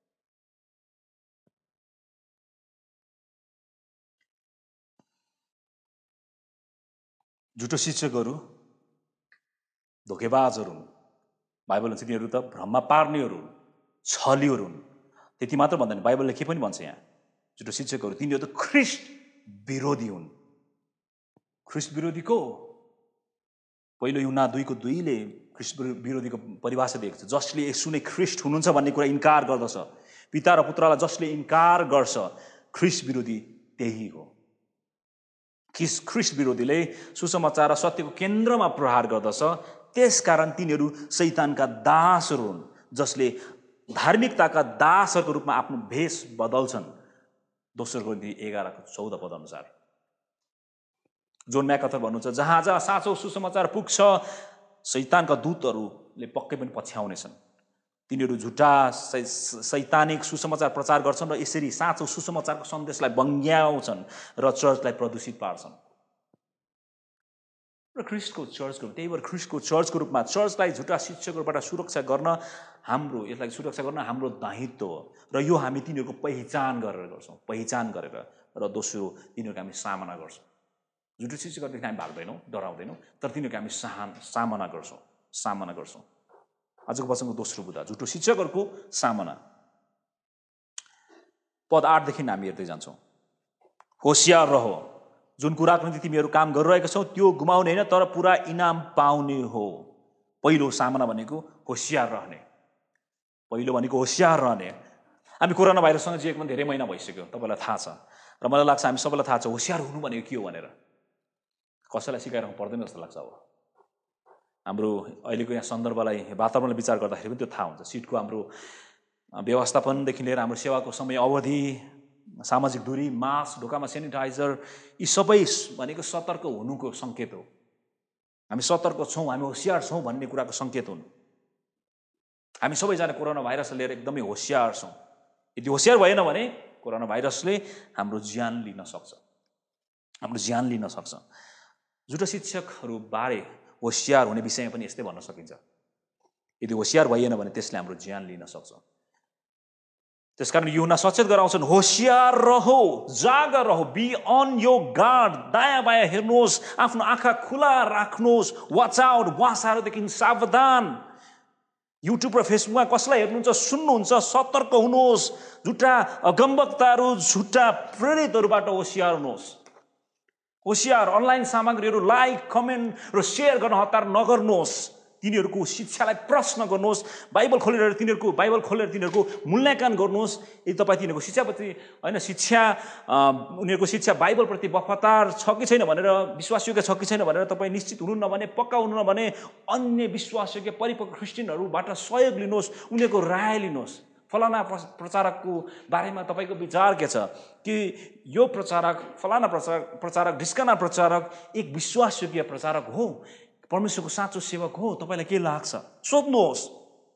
झुटो शिक्षकहरू धोकेबाजहरू हुन्। बाइबल भन्छ तिनीहरू त भ्रममा पार्नेहरू हुन्, छलीहरू हुन्। त्यति मात्र भन्दैन, बाइबलले के पनि भन्छ यहाँ, झुटो शिक्षकहरू तिनीहरू त ख्रीष्ट विरोधी हुन्। ख्रीष्ट विरोधी को? पहिलो यूहन्ना 2:2ले ख्रीष्ट विरोधीको परिभाषा दिएको छ, जसले येशू नै ख्रीष्ट हुनुहुन्छ भन्ने कुरा इन्कार गर्दछ। पिता र पुत्रलाई जसले इन्कार गर्छ, ख्रीष्ट विरोधी त्यही हो। ख्रीष्ट विरोधीले सुसमाचार र सत्यको केन्द्रमा प्रहार गर्दछ, त्यसकारण तिनीहरू शैतानका दासहरू हुन्, जसले धार्मिकताका दासहरूको रूपमा आफ्नो भेष बदल्छन्। दोस्रो कोरिन्थी 11:14 अनुसार जोन म्याकआर्थर भन्नुहुन्छ, जहाँ जहाँ साँचो सुसमाचार पुग्छ शैतानका दूतहरूले पक्कै पनि पछ्याउनेछन्। तिनीहरू झुटा शैतानिक सुसमाचार प्रचार गर्छन् र यसरी साँचो सुसमाचारको सन्देशलाई बङ्ग्याउँछन् र चर्चलाई प्रदूषित पार्छन्। र ख्रीष्टको चर्चको त्यही भएर ख्रीष्टको चर्चको रूपमा चर्चलाई झुटा शिक्षकहरूबाट सुरक्षा गर्न हाम्रो दायित्व हो। र यो हामी तिनीहरूको पहिचान गरेर गर्छौँ, र दोस्रो तिनीहरूको हामी सामना गर्छौँ। झुटो शिक्षकहरूदेखि हामी भाग्दैनौँ, डराउँदैनौँ, तर तिनीहरूको हामी सामना गर्छौँ। आजको वचनको दोस्रो बुँदा झुटो शिक्षकहरूको सामना। पद 8 देखि हामी हेर्दै जान्छौँ। होशियार रह, जुन कुराको निम्ति तिमीहरू काम गरिरहेका छौ त्यो गुमाउने होइन तर पुरा इनाम पाउने हो। पहिलो सामना भनेको होशियार रहने। हामी कोरोना भाइरससँग जिएकोमा धेरै महिना भइसक्यो, तपाईँलाई थाहा छ, र मलाई लाग्छ हामी सबैलाई थाहा छ होशियार हुनु भनेको के हो भनेर। कसैलाई सिकाइरहनु पर्दैन जस्तो लाग्छ। अब हाम्रो अहिलेको यहाँ सन्दर्भलाई, वातावरणलाई विचार गर्दाखेरि पनि त्यो थाहा हुन्छ। सिटको हाम्रो व्यवस्थापनदेखि लिएर हाम्रो सेवाको समय अवधि, सामाजिक दूरी, मास्क, ढोकामा सेनिटाइजर, यी सबै भनेको सतर्क हुनुको सङ्केत हो। हामी सतर्क छौँ, हामी होशियार छौँ भन्ने कुराको सङ्केत हुन्। हामी सबैजना कोरोना भाइरसलाई लिएर एकदमै होशियार छौँ। यदि होशियार भएन भने कोरोना भाइरसले हाम्रो ज्यान लिन सक्छ। झुटो शिक्षकहरू बारे होशियार हुने विषयमा पनि यस्तै भन्न सकिन्छ। यदि होशियार भइएन भने त्यसले हाम्रो ज्यान लिन सक्छ। त्यसकारण यूहन्ना सचेत गराउँछन्, होशियार रहो, जागा रहो, बी अन योर गार्ड। दायाँ बायाँ हेर्नुहोस्, आफ्नो आँखा खुला राख्नुहोस्, वाच आउट, वासाहरूदेखि सावधान। युट्युब र फेसबुकमा कसलाई हेर्नुहुन्छ, सुन्नुहुन्छ, सतर्क हुनुहोस्। झुटा अगमवक्ताहरू, झुटा प्रेरितहरूबाट होशियार हुनुहोस्। होशियार, अनलाइन सामग्रीहरू लाइक, कमेन्ट र सेयर गर्न हतार नगर्नुहोस्। तिनीहरूको शिक्षालाई प्रश्न गर्नुहोस्। बाइबल खोलेर तिनीहरूको मूल्याङ्कन गर्नुहोस्। यदि तपाईँ तिनीहरूको उनीहरूको शिक्षा बाइबलप्रति वफादार छ कि छैन भनेर, विश्वासयोग्य छ कि छैन भनेर तपाईँ निश्चित हुनुहुन्न भने, पक्का हुनुहुन्न भने अन्य विश्वासयोग्य परिपक्व क्रिस्चियनहरूबाट सहयोग लिनुहोस्, उनीहरूको राय लिनुहोस्। फलाना प्रचारकको बारेमा तपाईँको विचार के छ, कि यो प्रचारक, फलाना प्रचारक, ढिस्काना प्रचारक एक विश्वासयोग्य प्रचारक हो, परमेश्वरको साँचो सेवक हो, तपाईँलाई के लाग्छ? सोध्नुहोस्।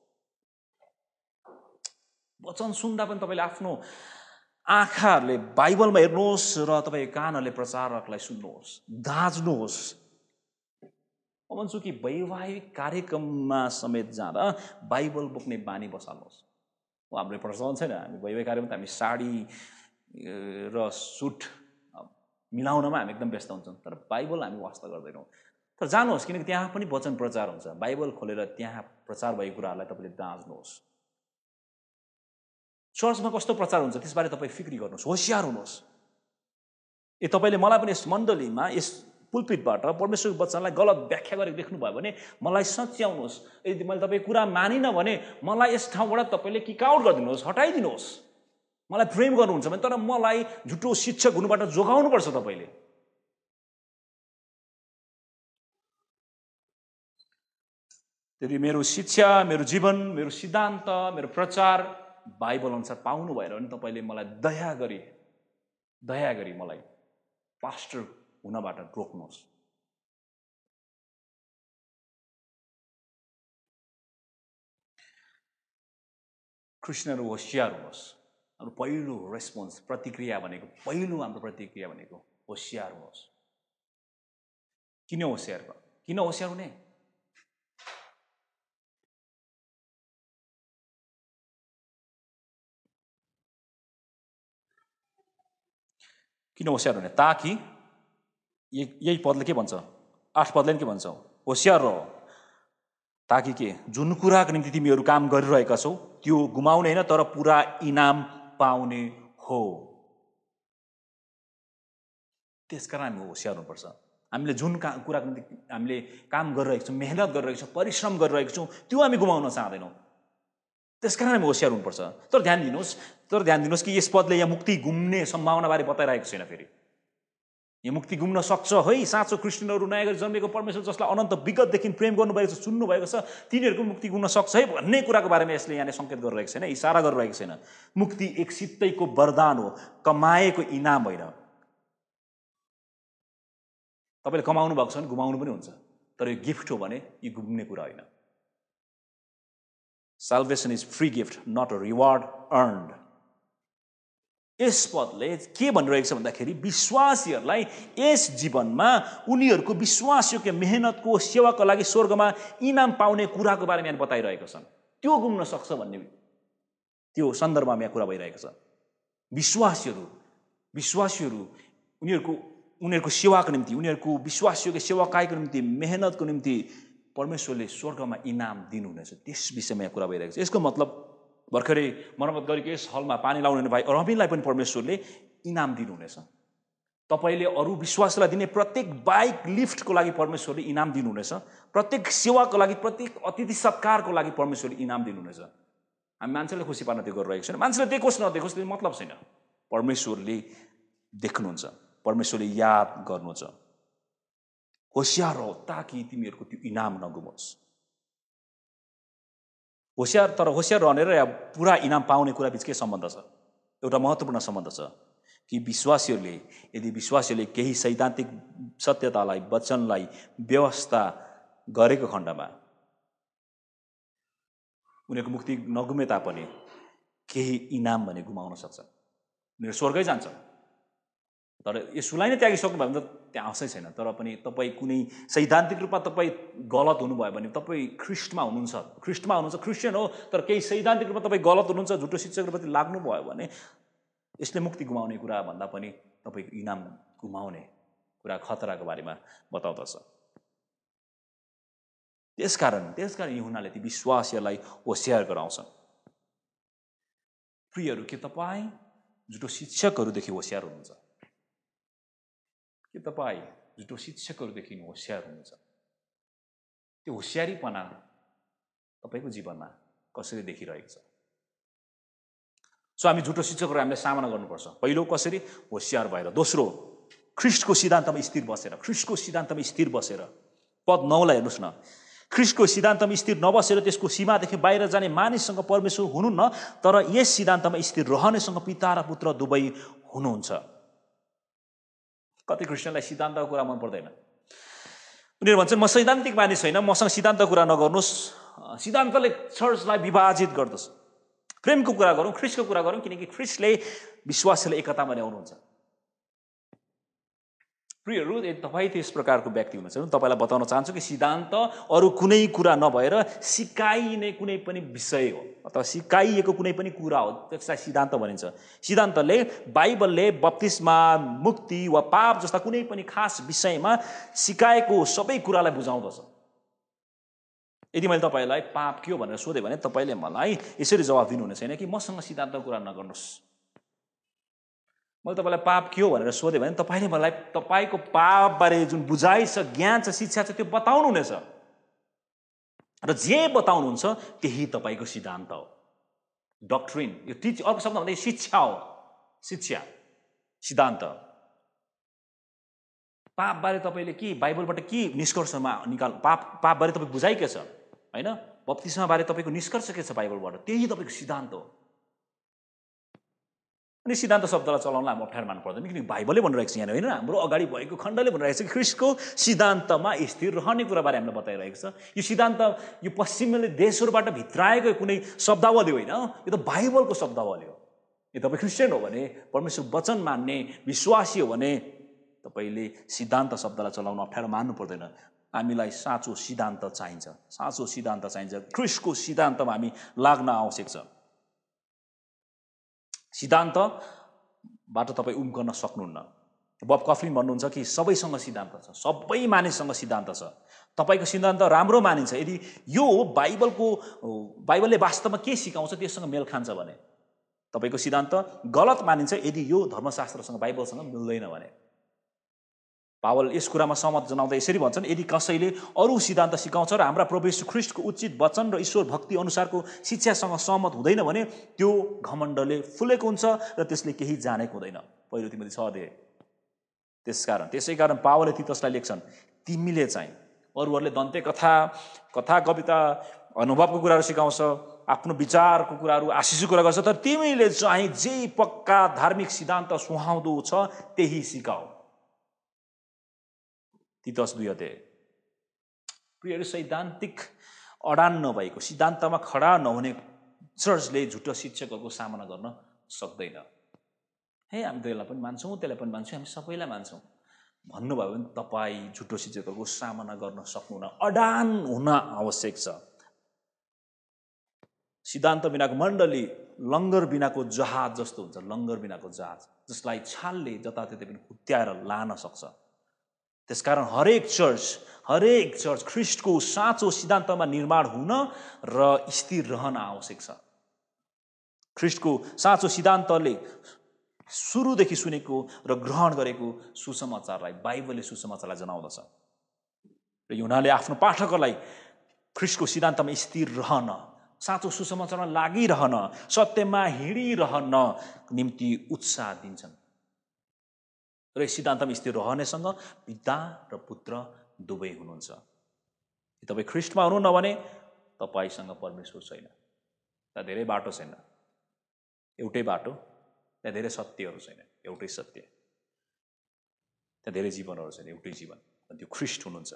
वचन सुन्दा पनि तपाईँले आफ्नो आँखाहरूले बाइबलमा हेर्नुहोस् र तपाईँको कानहरूले प्रचारकलाई सुन्नुहोस्, दाज्नुहोस्। म भन्छु कि वैवाहिक कार्यक्रममा समेत जाँदा बाइबल बोक्ने बानी बसाल्नुहोस्। हाम्रो प्रचलन छैन, हामी वैवाहिक कार्यक्रममा हामी साडी र सुट मिलाउनमा हामी एकदम व्यस्त हुन्छौँ, तर बाइबल हामी वास्ता गर्दैनौँ। तर जानुहोस्, किनकि त्यहाँ पनि वचन प्रचार हुन्छ। बाइबल खोलेर त्यहाँ प्रचार भएको कुराहरूलाई तपाईँले दाँच्नुहोस्। चर्चमा कस्तो प्रचार हुन्छ त्यसबारे तपाईँ फिक्री गर्नुहोस्, होशियार हुनुहोस्। तपाईँले मलाई पनि यस मण्डलीमा, यस पुलपिटबाट परमेश्वरको वचनलाई गलत व्याख्या गरेर देख्नुभयो भने मलाई सच्याउनुहोस्। यदि मैले तपाईँ कुरा मानिनँ भने मलाई यस ठाउँबाट तपाईँले किक आउट गरिदिनुहोस्, हटाइदिनुहोस्। मलाई प्रेम गर्नुहुन्छ भने, तर मलाई झुटो शिक्षक हुनुबाट जोगाउनुपर्छ तपाईँले। यदि मेरो शिक्षा, मेरो जीवन, मेरो सिद्धान्त, मेरो प्रचार बाइबल अनुसार पाउनु भएन भने तपाईँले मलाई दया गरी मलाई पास्टर हुनबाट रोक्नुहोस्। क्रिस्चियनहरू होशियार हुनुहोस्। हाम्रो पहिलो रेस्पोन्स, हाम्रो प्रतिक्रिया भनेको होशियार हुनुहोस्। किन होशियार हुने? किन होशियार हुने? ताकि यही पदले के भन्छ, 8 पदले के भन्छ, होशियार रह, ताकि के, जुन कुराको निम्ति तिमीहरू काम गरिरहेका छौ त्यो गुमाउने होइन तर पुरा इनाम पाउने हो। त्यसकारण हामी होशियार हुनुपर्छ। हामीले जुन कुराको निम्ति हामीले काम गरिरहेको छौँ, मेहनत गरिरहेको छौँ, परिश्रम गरिरहेको छौँ, त्यो हामी गुमाउन चाहँदैनौँ। त्यसकारण हामी होशियार हुनुपर्छ। तर ध्यान दिनुहोस् कि यस पदले यहाँ मुक्ति गुम्ने सम्भावनाबारे बताइरहेको छैन। फेरि यो मुक्ति गुम्न सक्छ है, साँचो क्रिस्चियनहरू, नयाँ गरी जन्मेको परमेश्वर जसलाई अनन्त विगतदेखि प्रेम गर्नुभएको छ, सुन्नुभएको छ, तिनीहरूको मुक्ति गुम्न सक्छ है भन्ने कुराको बारेमा यसले यहाँ सङ्केत गरिरहेको छैन, इसारा गरिरहेको छैन। मुक्ति एक सित्तैको वरदान हो, कमाएको इनाम होइन। तपाईँले कमाउनु भएको छ भने गुमाउनु पनि हुन्छ, तर यो गिफ्ट हो भने यो गुम्ने कुरा होइन। Salvation is free gift, not a reward earned. यस पदले के भनिरहेको छ भन्दाखेरि विश्वासीहरूलाई यस जीवनमा उनीहरूको विश्वासयोग्य मेहनतको सेवाको लागि स्वर्गमा इनाम पाउने कुराको बारेमा यहाँ बताइरहेको छन्। त्यो गुम्न सक्छ भन्ने त्यो सन्दर्भमा यहाँ कुरा भइरहेको छ। विश्वासीहरू उनीहरूको उनीहरूको सेवाको निम्ति, उनीहरूको विश्वासीको सेवाकाईको निम्ति, मेहनतको निम्ति परमेश्वरले स्वर्गमा इनाम दिनुहुनेछ। त्यस विषयमा यहाँ कुरा भइरहेको छ। यसको मतलब भर्खरै मर्मत गरेको यस हलमा पानी लाउने भाइ रबिनलाई पनि परमेश्वरले इनाम दिनुहुनेछ। तपाईँले अरू विश्वासलाई दिने प्रत्येक बाइक लिफ्टको लागि परमेश्वरले इनाम दिनुहुनेछ। प्रत्येक सेवाको लागि, प्रत्येक अतिथि सत्कारको लागि परमेश्वरले इनाम दिनुहुनेछ। हामी मान्छेले खुसी पार्न त्यो गरिरहेको छैन। मान्छेले देखोस् नदेखोस् त्यो मतलब छैन। परमेश्वरले देख्नुहुन्छ, परमेश्वरले याद गर्नुहुन्छ। होशियार हो ताकि तिमीहरूको त्यो इनाम नगुमोस्। होशियार, तर होशियार रहने र पुरा इनाम पाउने कुरा बिच के सम्बन्ध छ? एउटा महत्त्वपूर्ण सम्बन्ध छ कि यदि विश्वासीहरूले केही सैद्धान्तिक सत्यतालाई, वचनलाई व्यवस्था गरेको खण्डमा उनीहरूको मुक्ति नगुमे तापनि केही इनाम भने गुमाउन सक्छ। उनीहरू स्वर्गै जान्छ। तर यसुलाई नै त्यागिसक्नु भयो भने त त्यहाँ आउँछै छैन। तर पनि तपाईँ कुनै सैद्धान्तिक रूपमा तपाईँ गलत हुनुभयो भने, तपाईँ ख्रिस्टमा हुनुहुन्छ, क्रिस्चियन हो, तर केही सैद्धान्तिक रूपमा तपाईँ गलत हुनुहुन्छ, झुटो शिक्षकको प्रति लाग्नुभयो भने यसले मुक्ति गुमाउने कुरा भन्दा पनि तपाईँको इनाम गुमाउने कुरा, खतराको बारेमा बताउँदछ। त्यसकारण यूहन्नाले ती विश्वासीहरूलाई होशियार गराउँछ। प्रियहरू, के तपाईँ झुटो शिक्षकहरूदेखि होशियार हुनुहुन्छ? के तपाईँ झुटो शिक्षकहरूदेखि होशियार हुनुहुन्छ? त्यो होशियारीपना तपाईँको जीवनमा कसरी देखिरहेको छ? सो हामी झुटो शिक्षकहरू हामीले सामना गर्नुपर्छ। पहिलो, कसरी? होशियार भएर। दोस्रो, ख्रिस्टको सिद्धान्तमा स्थिर बसेर। पद 9 हेर्नुहोस् न। ख्रिस्टको सिद्धान्तमा स्थिर नबसेर त्यसको सीमादेखि बाहिर जाने मानिससँग परमेश्वर हुनुहुन्न, तर यस सिद्धान्तमा स्थिर रहनेसँग पिता र पुत्र दुवै हुनुहुन्छ। कति क्रिस्चियनलाई सिद्धान्तको कुरा मन पर्दैन। उनीहरू भन्छन्, म सैद्धान्तिक मानिस होइन, मसँग सिद्धान्तको कुरा नगर्नुहोस्। सिद्धान्तले चर्चलाई विभाजित गर्दछ। प्रेमको कुरा गरौँ, ख्रिस्टको कुरा गरौँ, किनकि ख्रिस्टले विश्वासलाई एकतामा ल्याउनुहुन्छ। प्रियहरू, यदि तपाईँ त्यस प्रकारको व्यक्ति हुनुहुन्छ भने तपाईँलाई बताउन चाहन्छु कि सिद्धान्त अरू कुनै कुरा नभएर सिकाइने कुनै पनि विषय हो अथवा सिकाइएको कुनै पनि कुरा हो, त्यसलाई सिद्धान्त भनिन्छ। सिद्धान्तले बाइबलले बप्तिस्मा, मुक्ति वा पाप जस्ता कुनै पनि खास विषयमा सिकाएको सबै कुरालाई बुझाउँदछ। यदि मैले तपाईँलाई पाप के हो भनेर सोधेँ भने तपाईँले मलाई यसरी जवाफ दिनुहुने छैन कि मसँग सिद्धान्तको कुरा नगर्नुहोस्। मैले तपाईँलाई पाप के हो भनेर सोधेँ भने तपाईँले मलाई तपाईँको पापबारे जुन बुझाइ छ, ज्ञान छ, शिक्षा छ, त्यो बताउनुहुनेछ। र जे बताउनुहुन्छ त्यही तपाईँको सिद्धान्त हो। डक्ट्रिन, यो अर्को शब्दमा भन्दा शिक्षा हो। शिक्षा, सिद्धान्त। पापबारे तपाईँले के, बाइबलबाट के निष्कर्षमा पापबारे तपाईँको बुझाइ के छ, होइन? बप्तिस्माबारे तपाईँको निष्कर्ष के छ बाइबलबाट, त्यही तपाईँको सिद्धान्त हो। अनि सिद्धान्त शब्दलाई चलाउनलाई हामी अप्ठ्यारो मान्नु पर्दैन, किनकि बाइबलले भनिरहेको छ यहाँ, होइन? हाम्रो अगाडि भएको खण्डले भनिरहेको छ कि ख्रिस्टको सिद्धान्तमा स्थिर रहने कुराबारे हामीलाई बताइरहेको छ। यो सिद्धान्त यो पश्चिमेली देशहरूबाट भित्राएको कुनै शब्दावली होइन, यो त बाइबलको शब्दावली हो। यो तपाईँ क्रिस्चियन हो भने, परमेश्वर वचन मान्ने विश्वासी हो भने तपाईँले सिद्धान्त शब्दलाई चलाउन अप्ठ्यारो मान्नु पर्दैन। हामीलाई साँचो सिद्धान्त चाहिन्छ, साँचो सिद्धान्त चाहिन्छ। ख्रिस्टको सिद्धान्तमा हामी लाग्न आवश्यक छ। सिद्धान्तबाट तपाईँ उम्कन सक्नुहुन्न। बब कफलिन भन्नुहुन्छ कि सबैसँग सिद्धान्त छ, सबै मानिससँग सिद्धान्त छ। तपाईँको सिद्धान्त राम्रो मानिन्छ यदि यो बाइबलले वास्तवमा के सिकाउँछ त्यससँग मेल खान्छ भने। तपाईँको सिद्धान्त गलत मानिन्छ यदि यो धर्मशास्त्रसँग, बाइबलसँग मिल्दैन भने। पावल यस कुरामा सहमत जनाउँदा यसरी भन्छन्, यदि कसैले अरू सिद्धान्त सिकाउँछ र हाम्रा प्रभु यीशु ख्रिस्टको उचित वचन र ईश्वर भक्ति अनुसारको शिक्षासँग सहमत हुँदैन भने त्यो घमण्डले फुलेको हुन्छ र त्यसले केही जानेको हुँदैन। पहिलो तिमोथी 6 त्यसै कारण पावलले तीतसलाई लेख्छन्, तिमीले चाहिँ अरूहरूले दन्ते कथा कविता अनुभवको कुराहरू सिकाउँछ, आफ्नो विचारको कुराहरू, आशिषको कुरा गर्छ, तर तिमीले चाहिँ जे पक्का धार्मिक सिद्धान्त सुहाउँदो छ त्यही सिकाऊ। तीतस 2 प्रियहरू, सैद्धान्तिक अडान नभएको, सिद्धान्तमा खडा नहुने चर्चले झुटो शिक्षकहरूको सामना गर्न सक्दैन। हे हामी त्यसलाई पनि मान्छौँ, त्यसलाई पनि मान्छौँ, हामी सबैलाई मान्छौँ भन्नुभयो भने तपाईँ झुटो शिक्षकहरूको सामना गर्न सक्नुहुन्न। अडान हुन आवश्यक छ। सिद्धान्त बिनाको मण्डली लङ्गर बिनाको जहाज जस्तो हुन्छ, लङ्गर बिनाको जहाज जसलाई छालले जताततै पनि हुत्याएर लान सक्छ। त्यसकारण हरेक चर्च ख्रिस्टको साँचो सिद्धान्तमा निर्माण हुन र स्थिर रहन आवश्यक छ। ख्रिस्टको साँचो सिद्धान्तले सुरुदेखि सुनेको र ग्रहण गरेको सुसमाचारलाई बाइबलले सुसमाचारलाई जनाउँदछ र यूहन्नाले आफ्नो पाठकहरूलाई ख्रिस्टको सिद्धान्तमा स्थिर रहन, साँचो सुसमाचारमा लागिरहन, सत्यमा हिँडिरहन निम्ति उत्साह दिन्छन्। र यस सिद्धान्तमा स्थिर रहनेसँग पिता र पुत्र दुवै हुनुहुन्छ। तपाईँ ख्रिस्टमा हुनुहुन्न भने तपाईँसँग परमेश्वर छैन। त्यहाँ धेरै बाटो छैन, एउटै बाटो। त्यहाँ धेरै सत्यहरू छैन, एउटै सत्य। त्यहाँ धेरै जीवनहरू छैन, एउटै जीवन, त्यो ख्रिस्ट हुनुहुन्छ।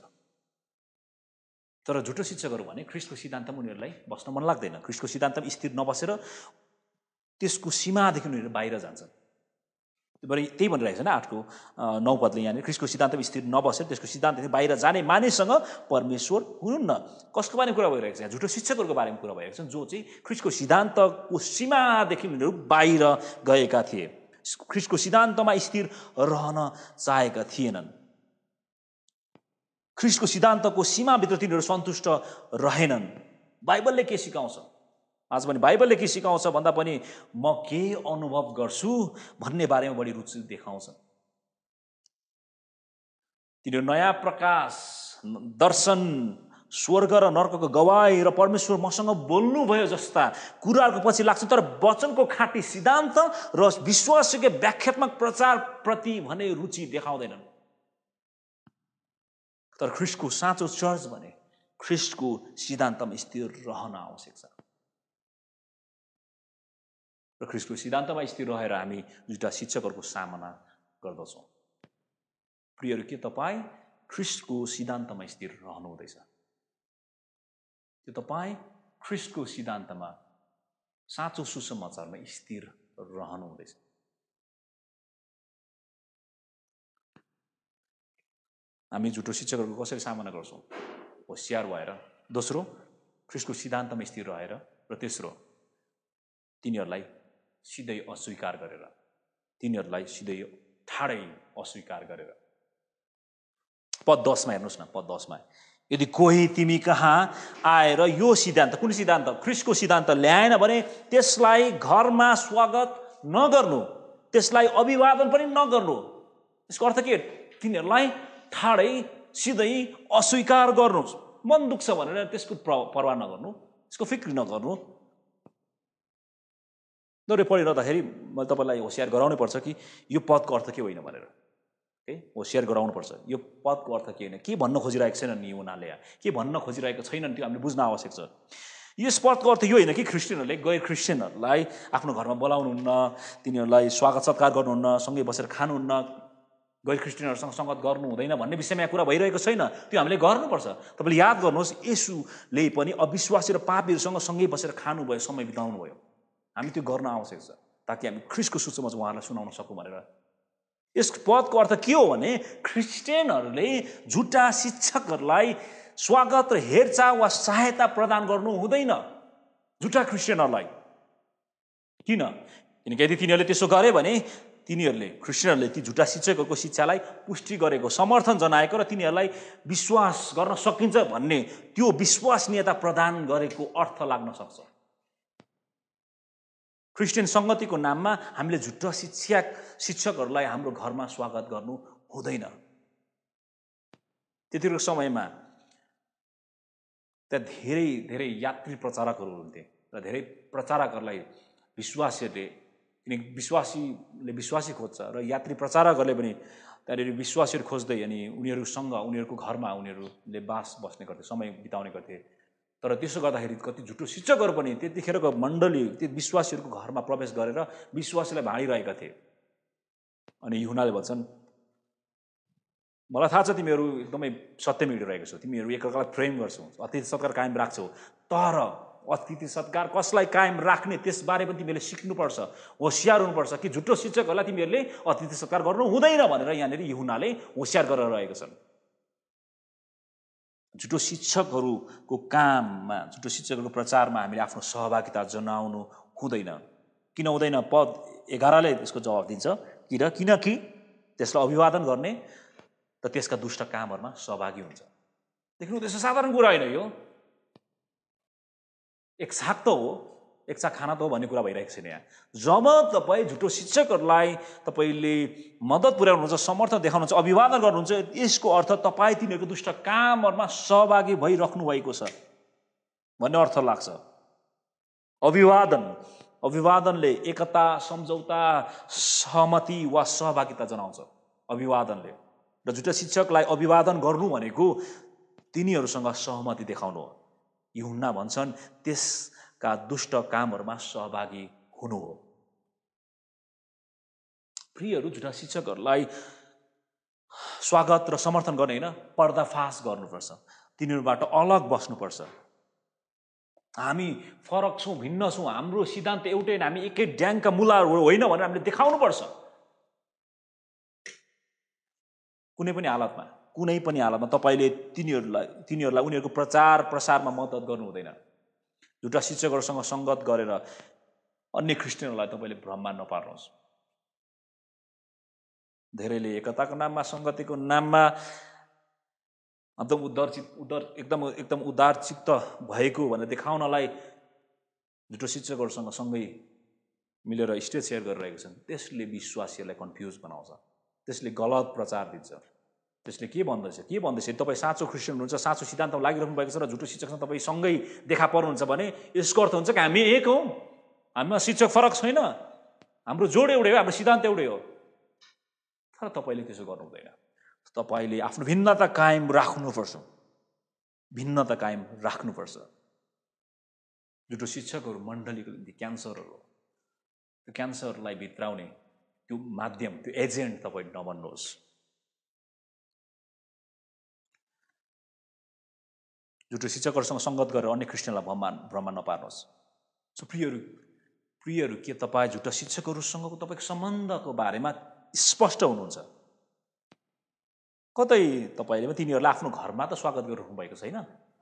तर झुटो शिक्षकहरू भने ख्रिस्टको सिद्धान्तमा उनीहरूलाई बस्न मन लाग्दैन। ख्रिस्टको सिद्धान्तमा स्थिर नबसेर त्यसको सीमादेखि उनीहरू बाहिर जान्छन्। त्यही भनिरहेको छ नि 8को 9 पदले यहाँनिर, ख्रिस्टको सिद्धान्तमा स्थिर नबसेर त्यसको सिद्धान्तदेखि बाहिर जाने मानिससँग परमेश्वर हुनुहुन्न। कसको बारेमा कुरा भइरहेको छ? यहाँ झुटो शिक्षकहरूको बारेमा कुरा भइरहेको छ, जो चाहिँ ख्रिस्टको सिद्धान्तको सीमादेखि उनीहरू बाहिर गएका थिए, ख्रिस्टको सिद्धान्तमा स्थिर रहन चाहेका थिएनन्। ख्रिस्टको सिद्धान्तको सीमाभित्र तिनीहरू सन्तुष्ट रहेनन्। बाइबलले के सिकाउँछ? आज पनि बाइबलले के सिकाउँछ भन्दा पनि म के अनुभव गर्छु भन्ने बारेमा बढी रुचि देखाउँछन्। तिनीहरू नयाँ प्रकाश, दर्शन, स्वर्ग र नर्कको गवाई र परमेश्वर मसँग बोल्नुभयो जस्ता कुराहरूको पछि लाग्छ, तर वचनको खाँटी सिद्धान्त र विश्वासयोग्य व्याख्यात्मक प्रचार प्रति भने रुचि देखाउँदैनन्। तर ख्रिस्टको साँचो चर्च भने ख्रिस्टको सिद्धान्तमा स्थिर रहन आवश्यक छ। र ख्रिस्टको सिद्धान्तमा स्थिर रहेर हामी झुटा शिक्षकहरूको सामना गर्दछौँ। प्रियहरू, के तपाईँ ख्रिस्टको सिद्धान्तमा स्थिर रहनु हुँदैछ? के तपाईँ ख्रिस्टको सिद्धान्तमा साँचो सुसमाचारमा स्थिर रहनु हुँदैछ? हामी झुटो शिक्षकहरूको कसरी सामना गर्छौँ? होसियार भएर, दोस्रो ख्रिस्टको सिद्धान्तमा स्थिर रहेर, र तेस्रो तिनीहरूलाई सिधै अस्वीकार गरेर, तिनीहरूलाई सिधै ठाडै अस्वीकार गरेर। पद 10 मा हेर्नुहोस् न, पद 10 मा, यदि कोही तिमी कहाँ आएर यो सिद्धान्त, कुन सिद्धान्त? ख्रिस्टको सिद्धान्त ल्याएन भने त्यसलाई घरमा स्वागत नगर्नु, त्यसलाई अभिवादन पनि नगर्नु। यसको अर्थ के? तिनीहरूलाई ठाडै सिधै अस्वीकार गर्नु। मन दुख्छ भनेर त्यसको परवाह नगर्नु, त्यसको फिक्र नगर्नु। दोहोरे पढिरहँदाखेरि मैले तपाईँलाई होसियार गराउनै पर्छ कि यो पदको अर्थ के होइन भनेर। होसियार गराउनु पर्छ, यो पदको अर्थ के होइन, के भन्न खोजिरहेको छैन नि उनीहरूले, के भन्न खोजिरहेको छैनन्, त्यो हामीले बुझ्न आवश्यक छ। यस पदको अर्थ यो होइन कि ख्रिस्टियनहरूले गैर ख्रिस्टियनहरूलाई आफ्नो घरमा बोलाउनुहुन्न, तिनीहरूलाई स्वागत सत्कार गर्नुहुन्न, सँगै बसेर खानुहुन्न, गैर ख्रिस्टियनहरूसँग सङ्गत गर्नु हुँदैन भन्ने विषयमा कुरा भइरहेको छैन। त्यो हामीले गर्नुपर्छ। तपाईँले याद गर्नुहोस्, येशूले पनि अविश्वासी र पापीहरूसँग सँगै बसेर खानुभयो, समय बिताउनु भयो। हामी त्यो गर्न आवश्यक छ ताकि हामी ख्रिस्टको सुसमाचार उहाँहरूलाई सुनाउन सकौँ भनेर। यस पदको अर्थ के हो भने ख्रिस्टियनहरूले झुटा शिक्षकहरूलाई स्वागत र हेरचाह वा सहायता प्रदान गर्नु हुँदैन। झुटा ख्रिस्टियनहरूलाई किन? किनकि यदि तिनीहरूले त्यसो गरे भने तिनीहरूले, ख्रिस्टियनहरूले ती झुटा शिक्षकहरूको शिक्षालाई पुष्टि गरेको, समर्थन जनाएको र तिनीहरूलाई विश्वास गर्न सकिन्छ भन्ने त्यो विश्वसनीयता प्रदान गरेको अर्थ लाग्न सक्छ। क्रिस्चियन सङ्गतिको नाममा हामीले झुटा शिक्षकहरूलाई हाम्रो घरमा स्वागत गर्नु हुँदैन। त्यतिको समयमा त्यहाँ धेरै धेरै यात्री प्रचारकहरू हुन्थे र धेरै प्रचारकहरूलाई विश्वासीहरूले, किनकि विश्वासीले विश्वासी खोज्छ र यात्री प्रचारकहरूले पनि त्यहाँनिर विश्वासीहरू खोज्दै अनि उनीहरूसँग, उनीहरूको घरमा उनीहरूले बस्ने गर्थे, समय बिताउने गर्थे। तर त्यसो गर्दाखेरि कति झुटो शिक्षकहरू पनि त्यतिखेरको मण्डली त्यो विश्वासीहरूको घरमा प्रवेश गरेर विश्वासीलाई भाँडिरहेका थिए। अनि यूहन्नाले भन्छन्, मलाई थाहा छ तिमीहरू एकदमै सत्यमा हिँडिरहेको छौ, तिमीहरू एकअर्कालाई प्रेम गर्छौ, अतिथि सत्कार कायम राख्छौ, तर अतिथि सत्कार कसलाई कायम राख्ने त्यसबारे पनि तिमीहरूले सिक्नुपर्छ, होसियार हुनुपर्छ कि झुटो शिक्षकहरूलाई तिमीहरूले अतिथि सत्कार गर्नु हुँदैन भनेर यहाँनिर यूहन्नाले होसियार गरेर रहेका छन्। झुटो शिक्षकहरूको काममा, झुटो शिक्षकहरूको प्रचारमा हामीले आफ्नो सहभागिता जनाउनु हुँदैन। किन हुँदैन? पद 11ले त्यसको जवाब दिन्छ। किनकि त्यसलाई अभिवादन गर्ने र त्यसका दुष्ट कामहरूमा सहभागी हुन्छ। देख्नु, त्यसो साधारण कुरा होइन। यो एक साग त हो, एक साग खाना त हो भन्ने कुरा भइरहेको छैन यहाँ। जब तपाईँ झुटो शिक्षकहरूलाई तपाईँले मद्दत पुर्याउनुहुन्छ, समर्थन देखाउनुहुन्छ, अभिवादन गर्नुहुन्छ, यसको अर्थ तपाईँ तिनीहरूको दुष्ट कामहरूमा सहभागी भइराख्नु भएको छ भन्ने अर्थ लाग्छ। अभिवादनले एकता, सम्झौता, सहमति वा सहभागिता जनाउँछ अभिवादनले। र झुटा शिक्षकलाई अभिवादन गर्नु भनेको तिनीहरूसँग सहमति देखाउनु हो। यूहन्ना भन्छन् त्यसका दुष्ट कामहरूमा सहभागी हुनु हो। प्रियहरू, झुटा शिक्षकहरूलाई स्वागत र समर्थन गर्ने होइन, पर्दाफास गर्नुपर्छ। तिनीहरूबाट अलग बस्नुपर्छ। हामी फरक छौँ, भिन्न छौँ, हाम्रो सिद्धान्त एउटै होइन, हामी एकै ड्याङका मुला होइन भनेर हामीले देखाउनुपर्छ। कुनै पनि हालतमा तपाईँले तिनीहरूलाई उनीहरूको प्रचार प्रसारमा मद्दत गर्नु हुँदैन। झुटा शिक्षकहरूसँग सङ्गत गरेर अन्य क्रिस्चियनहरूलाई तपाईँले भ्रममा नपार्नुहोस्। धेरैले एकताको नाममा, सङ्गतिको नाममा एकदम उदारचित्त भएको भनेर देखाउनलाई झुटो शिक्षकहरूसँग सँगै मिलेर स्टेज सेयर गरिरहेको छन्। त्यसले विश्वासीहरूलाई कन्फ्युज बनाउँछ, त्यसले गलत प्रचार दिन्छ। त्यसले के भन्दैछ? तपाईँ साँचो क्रिस्चियन हुनुहुन्छ, साँचो सिद्धान्तमा लागिरहनु भएको छ र झुटो शिक्षकसँग तपाईँ सँगै देखा पर्नुहुन्छ भने यसको अर्थ हुन्छ कि हामी एक हौँ, हामीमा शिक्षक फरक छैन, हाम्रो जोड एउटै हो, हाम्रो सिद्धान्त एउटै हो। तर तपाईँले त्यसो गर्नु हुँदैन। तपाईँले आफ्नो भिन्नता कायम राख्नुपर्छ। झुटो शिक्षकहरू मण्डलीको निम्ति क्यान्सरहरू हो। त्यो क्यान्सरलाई भित्राउने त्यो माध्यम, त्यो एजेन्ट तपाईँ नबन्नुहोस्। झुटो शिक्षकहरूसँग सङ्गत गरेर अन्य क्रिस्चियनलाई भ्रममा नपार्नुहोस्। सो प्रियहरू, के तपाईँ झुटा शिक्षकहरूसँगको तपाईँको सम्बन्धको बारेमा स्पष्ट हुनुहुन्छ? कतै तपाईँले तिनीहरूलाई आफ्नो घरमा त स्वागत गरिरहनु भएको छैन,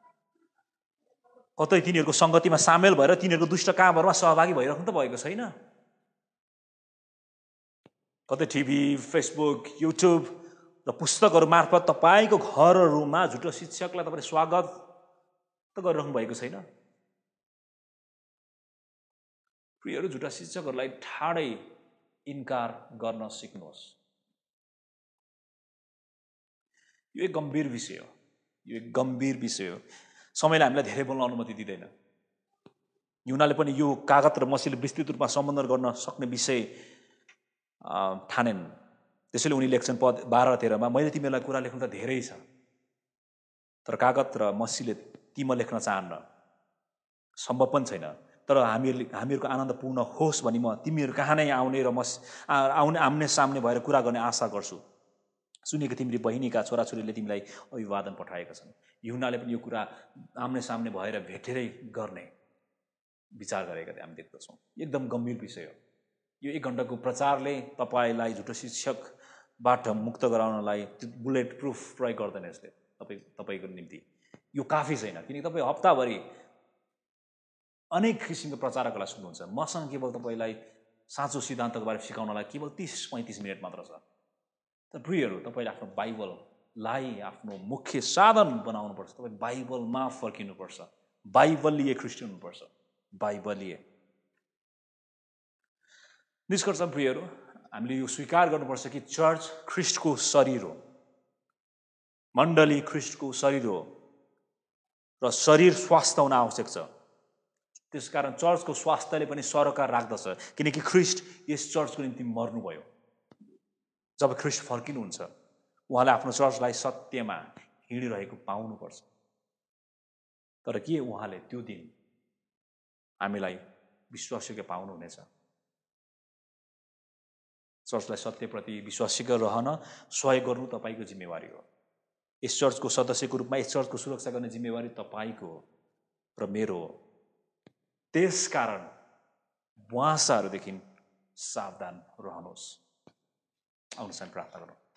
कतै तिनीहरूको सङ्गतिमा सामेल भएर तिनीहरूको दुष्ट कामहरूमा सहभागी भइराख्नु त भएको छैन। कतै टिभी, फेसबुक, युट्युब र पुस्तकहरू मार्फत तपाईँको घरहरूमा झुटो शिक्षकलाई तपाईँले स्वागत त गरिराख्नु भएको छैन। प्रियहरू, झुटा शिक्षकहरूलाई ठाडै इन्कार गर्न सिक्नुहोस्। यो एक गम्भीर विषय हो। समयले हामीलाई धेरै बोल्न अनुमति दिँदैन। यूहन्नाले पनि यो कागज र मसीले विस्तृत रूपमा सम्बोधन गर्न सक्ने विषय ठानेन्। त्यसैले उनी लेख्छन् पद 12 र 13मा, मैले तिमीहरूलाई कुरा लेख्नु त धेरै छ, तर कागज र मसीले तिमीमा लेख्न चाहन्न, सम्भव पनि छैन। तर हामीहरूको आनन्द पूर्ण होस् भनी म तिमीहरू कहाँ नै आउने र आम्ने सामने भएर कुरा गर्ने आशा गर्छु। सुनेको तिमीले बहिनीका छोराछोरीले तिमीलाई अभिवादन पठाएका छन्। यूहन्नाले पनि यो कुरा आम्ने सामने भएर भेटेरै गर्ने विचार गरेका हामी देख्दछौँ। एकदम गम्भीर विषय हो। यो 1 घण्टाको प्रचारले तपाईँलाई झुटो शिक्षकबाट मुक्त गराउनलाई बुलेट प्रुफ प्रयोग गर्दैन। यसले तपाईँको निम्ति यो काफी छैन, किनकि तपाईँ हप्ताभरि अनेक किसिमको प्रचारकलाई सुन्नुहुन्छ। मसँग केवल तपाईँलाई साँचो सिद्धान्तको बारे सिकाउनलाई केवल 30-35 मिनट मात्र छ। तर प्रियहरू, तपाईँले आफ्नो बाइबललाई आफ्नो मुख्य साधन बनाउनुपर्छ। तपाईँ बाइबलमा फर्किनुपर्छ, बाइबलीय क्रिस्चियन हुनुपर्छ, बाइबलीय। निष्कर्ष प्रियहरू, हामीले यो स्वीकार गर्नुपर्छ कि चर्च ख्रिस्टको शरीर हो, मण्डली ख्रिस्टको शरीर हो र शरीर स्वास्थ्य हुन आवश्यक छ। त्यसकारण चर्चको स्वास्थ्यले पनि सरोकार राख्दछ, किनकि ख्रिस्ट यस चर्चको निम्ति मर्नुभयो। जब ख्रिस्ट फर्किनुहुन्छ, उहाँले आफ्नो चर्चलाई सत्यमा हिँडिरहेको पाउनुपर्छ। तर के उहाँले त्यो दिन हामीलाई विश्वासयोग्य पाउनुहुनेछ? चर्चलाई सत्यप्रति विश्वासयोग्य रहन सहयोग गर्नु तपाईँको जिम्मेवारी हो। यस चर्चको सदस्यको रूपमा यस चर्चको सुरक्षा गर्ने जिम्मेवारी तपाईँको हो र मेरो हो। त्यसकारण बुवासाहरूदेखि सावधान रहनुहोस्। आउनुहोस् हामी प्रार्थना गरौँ।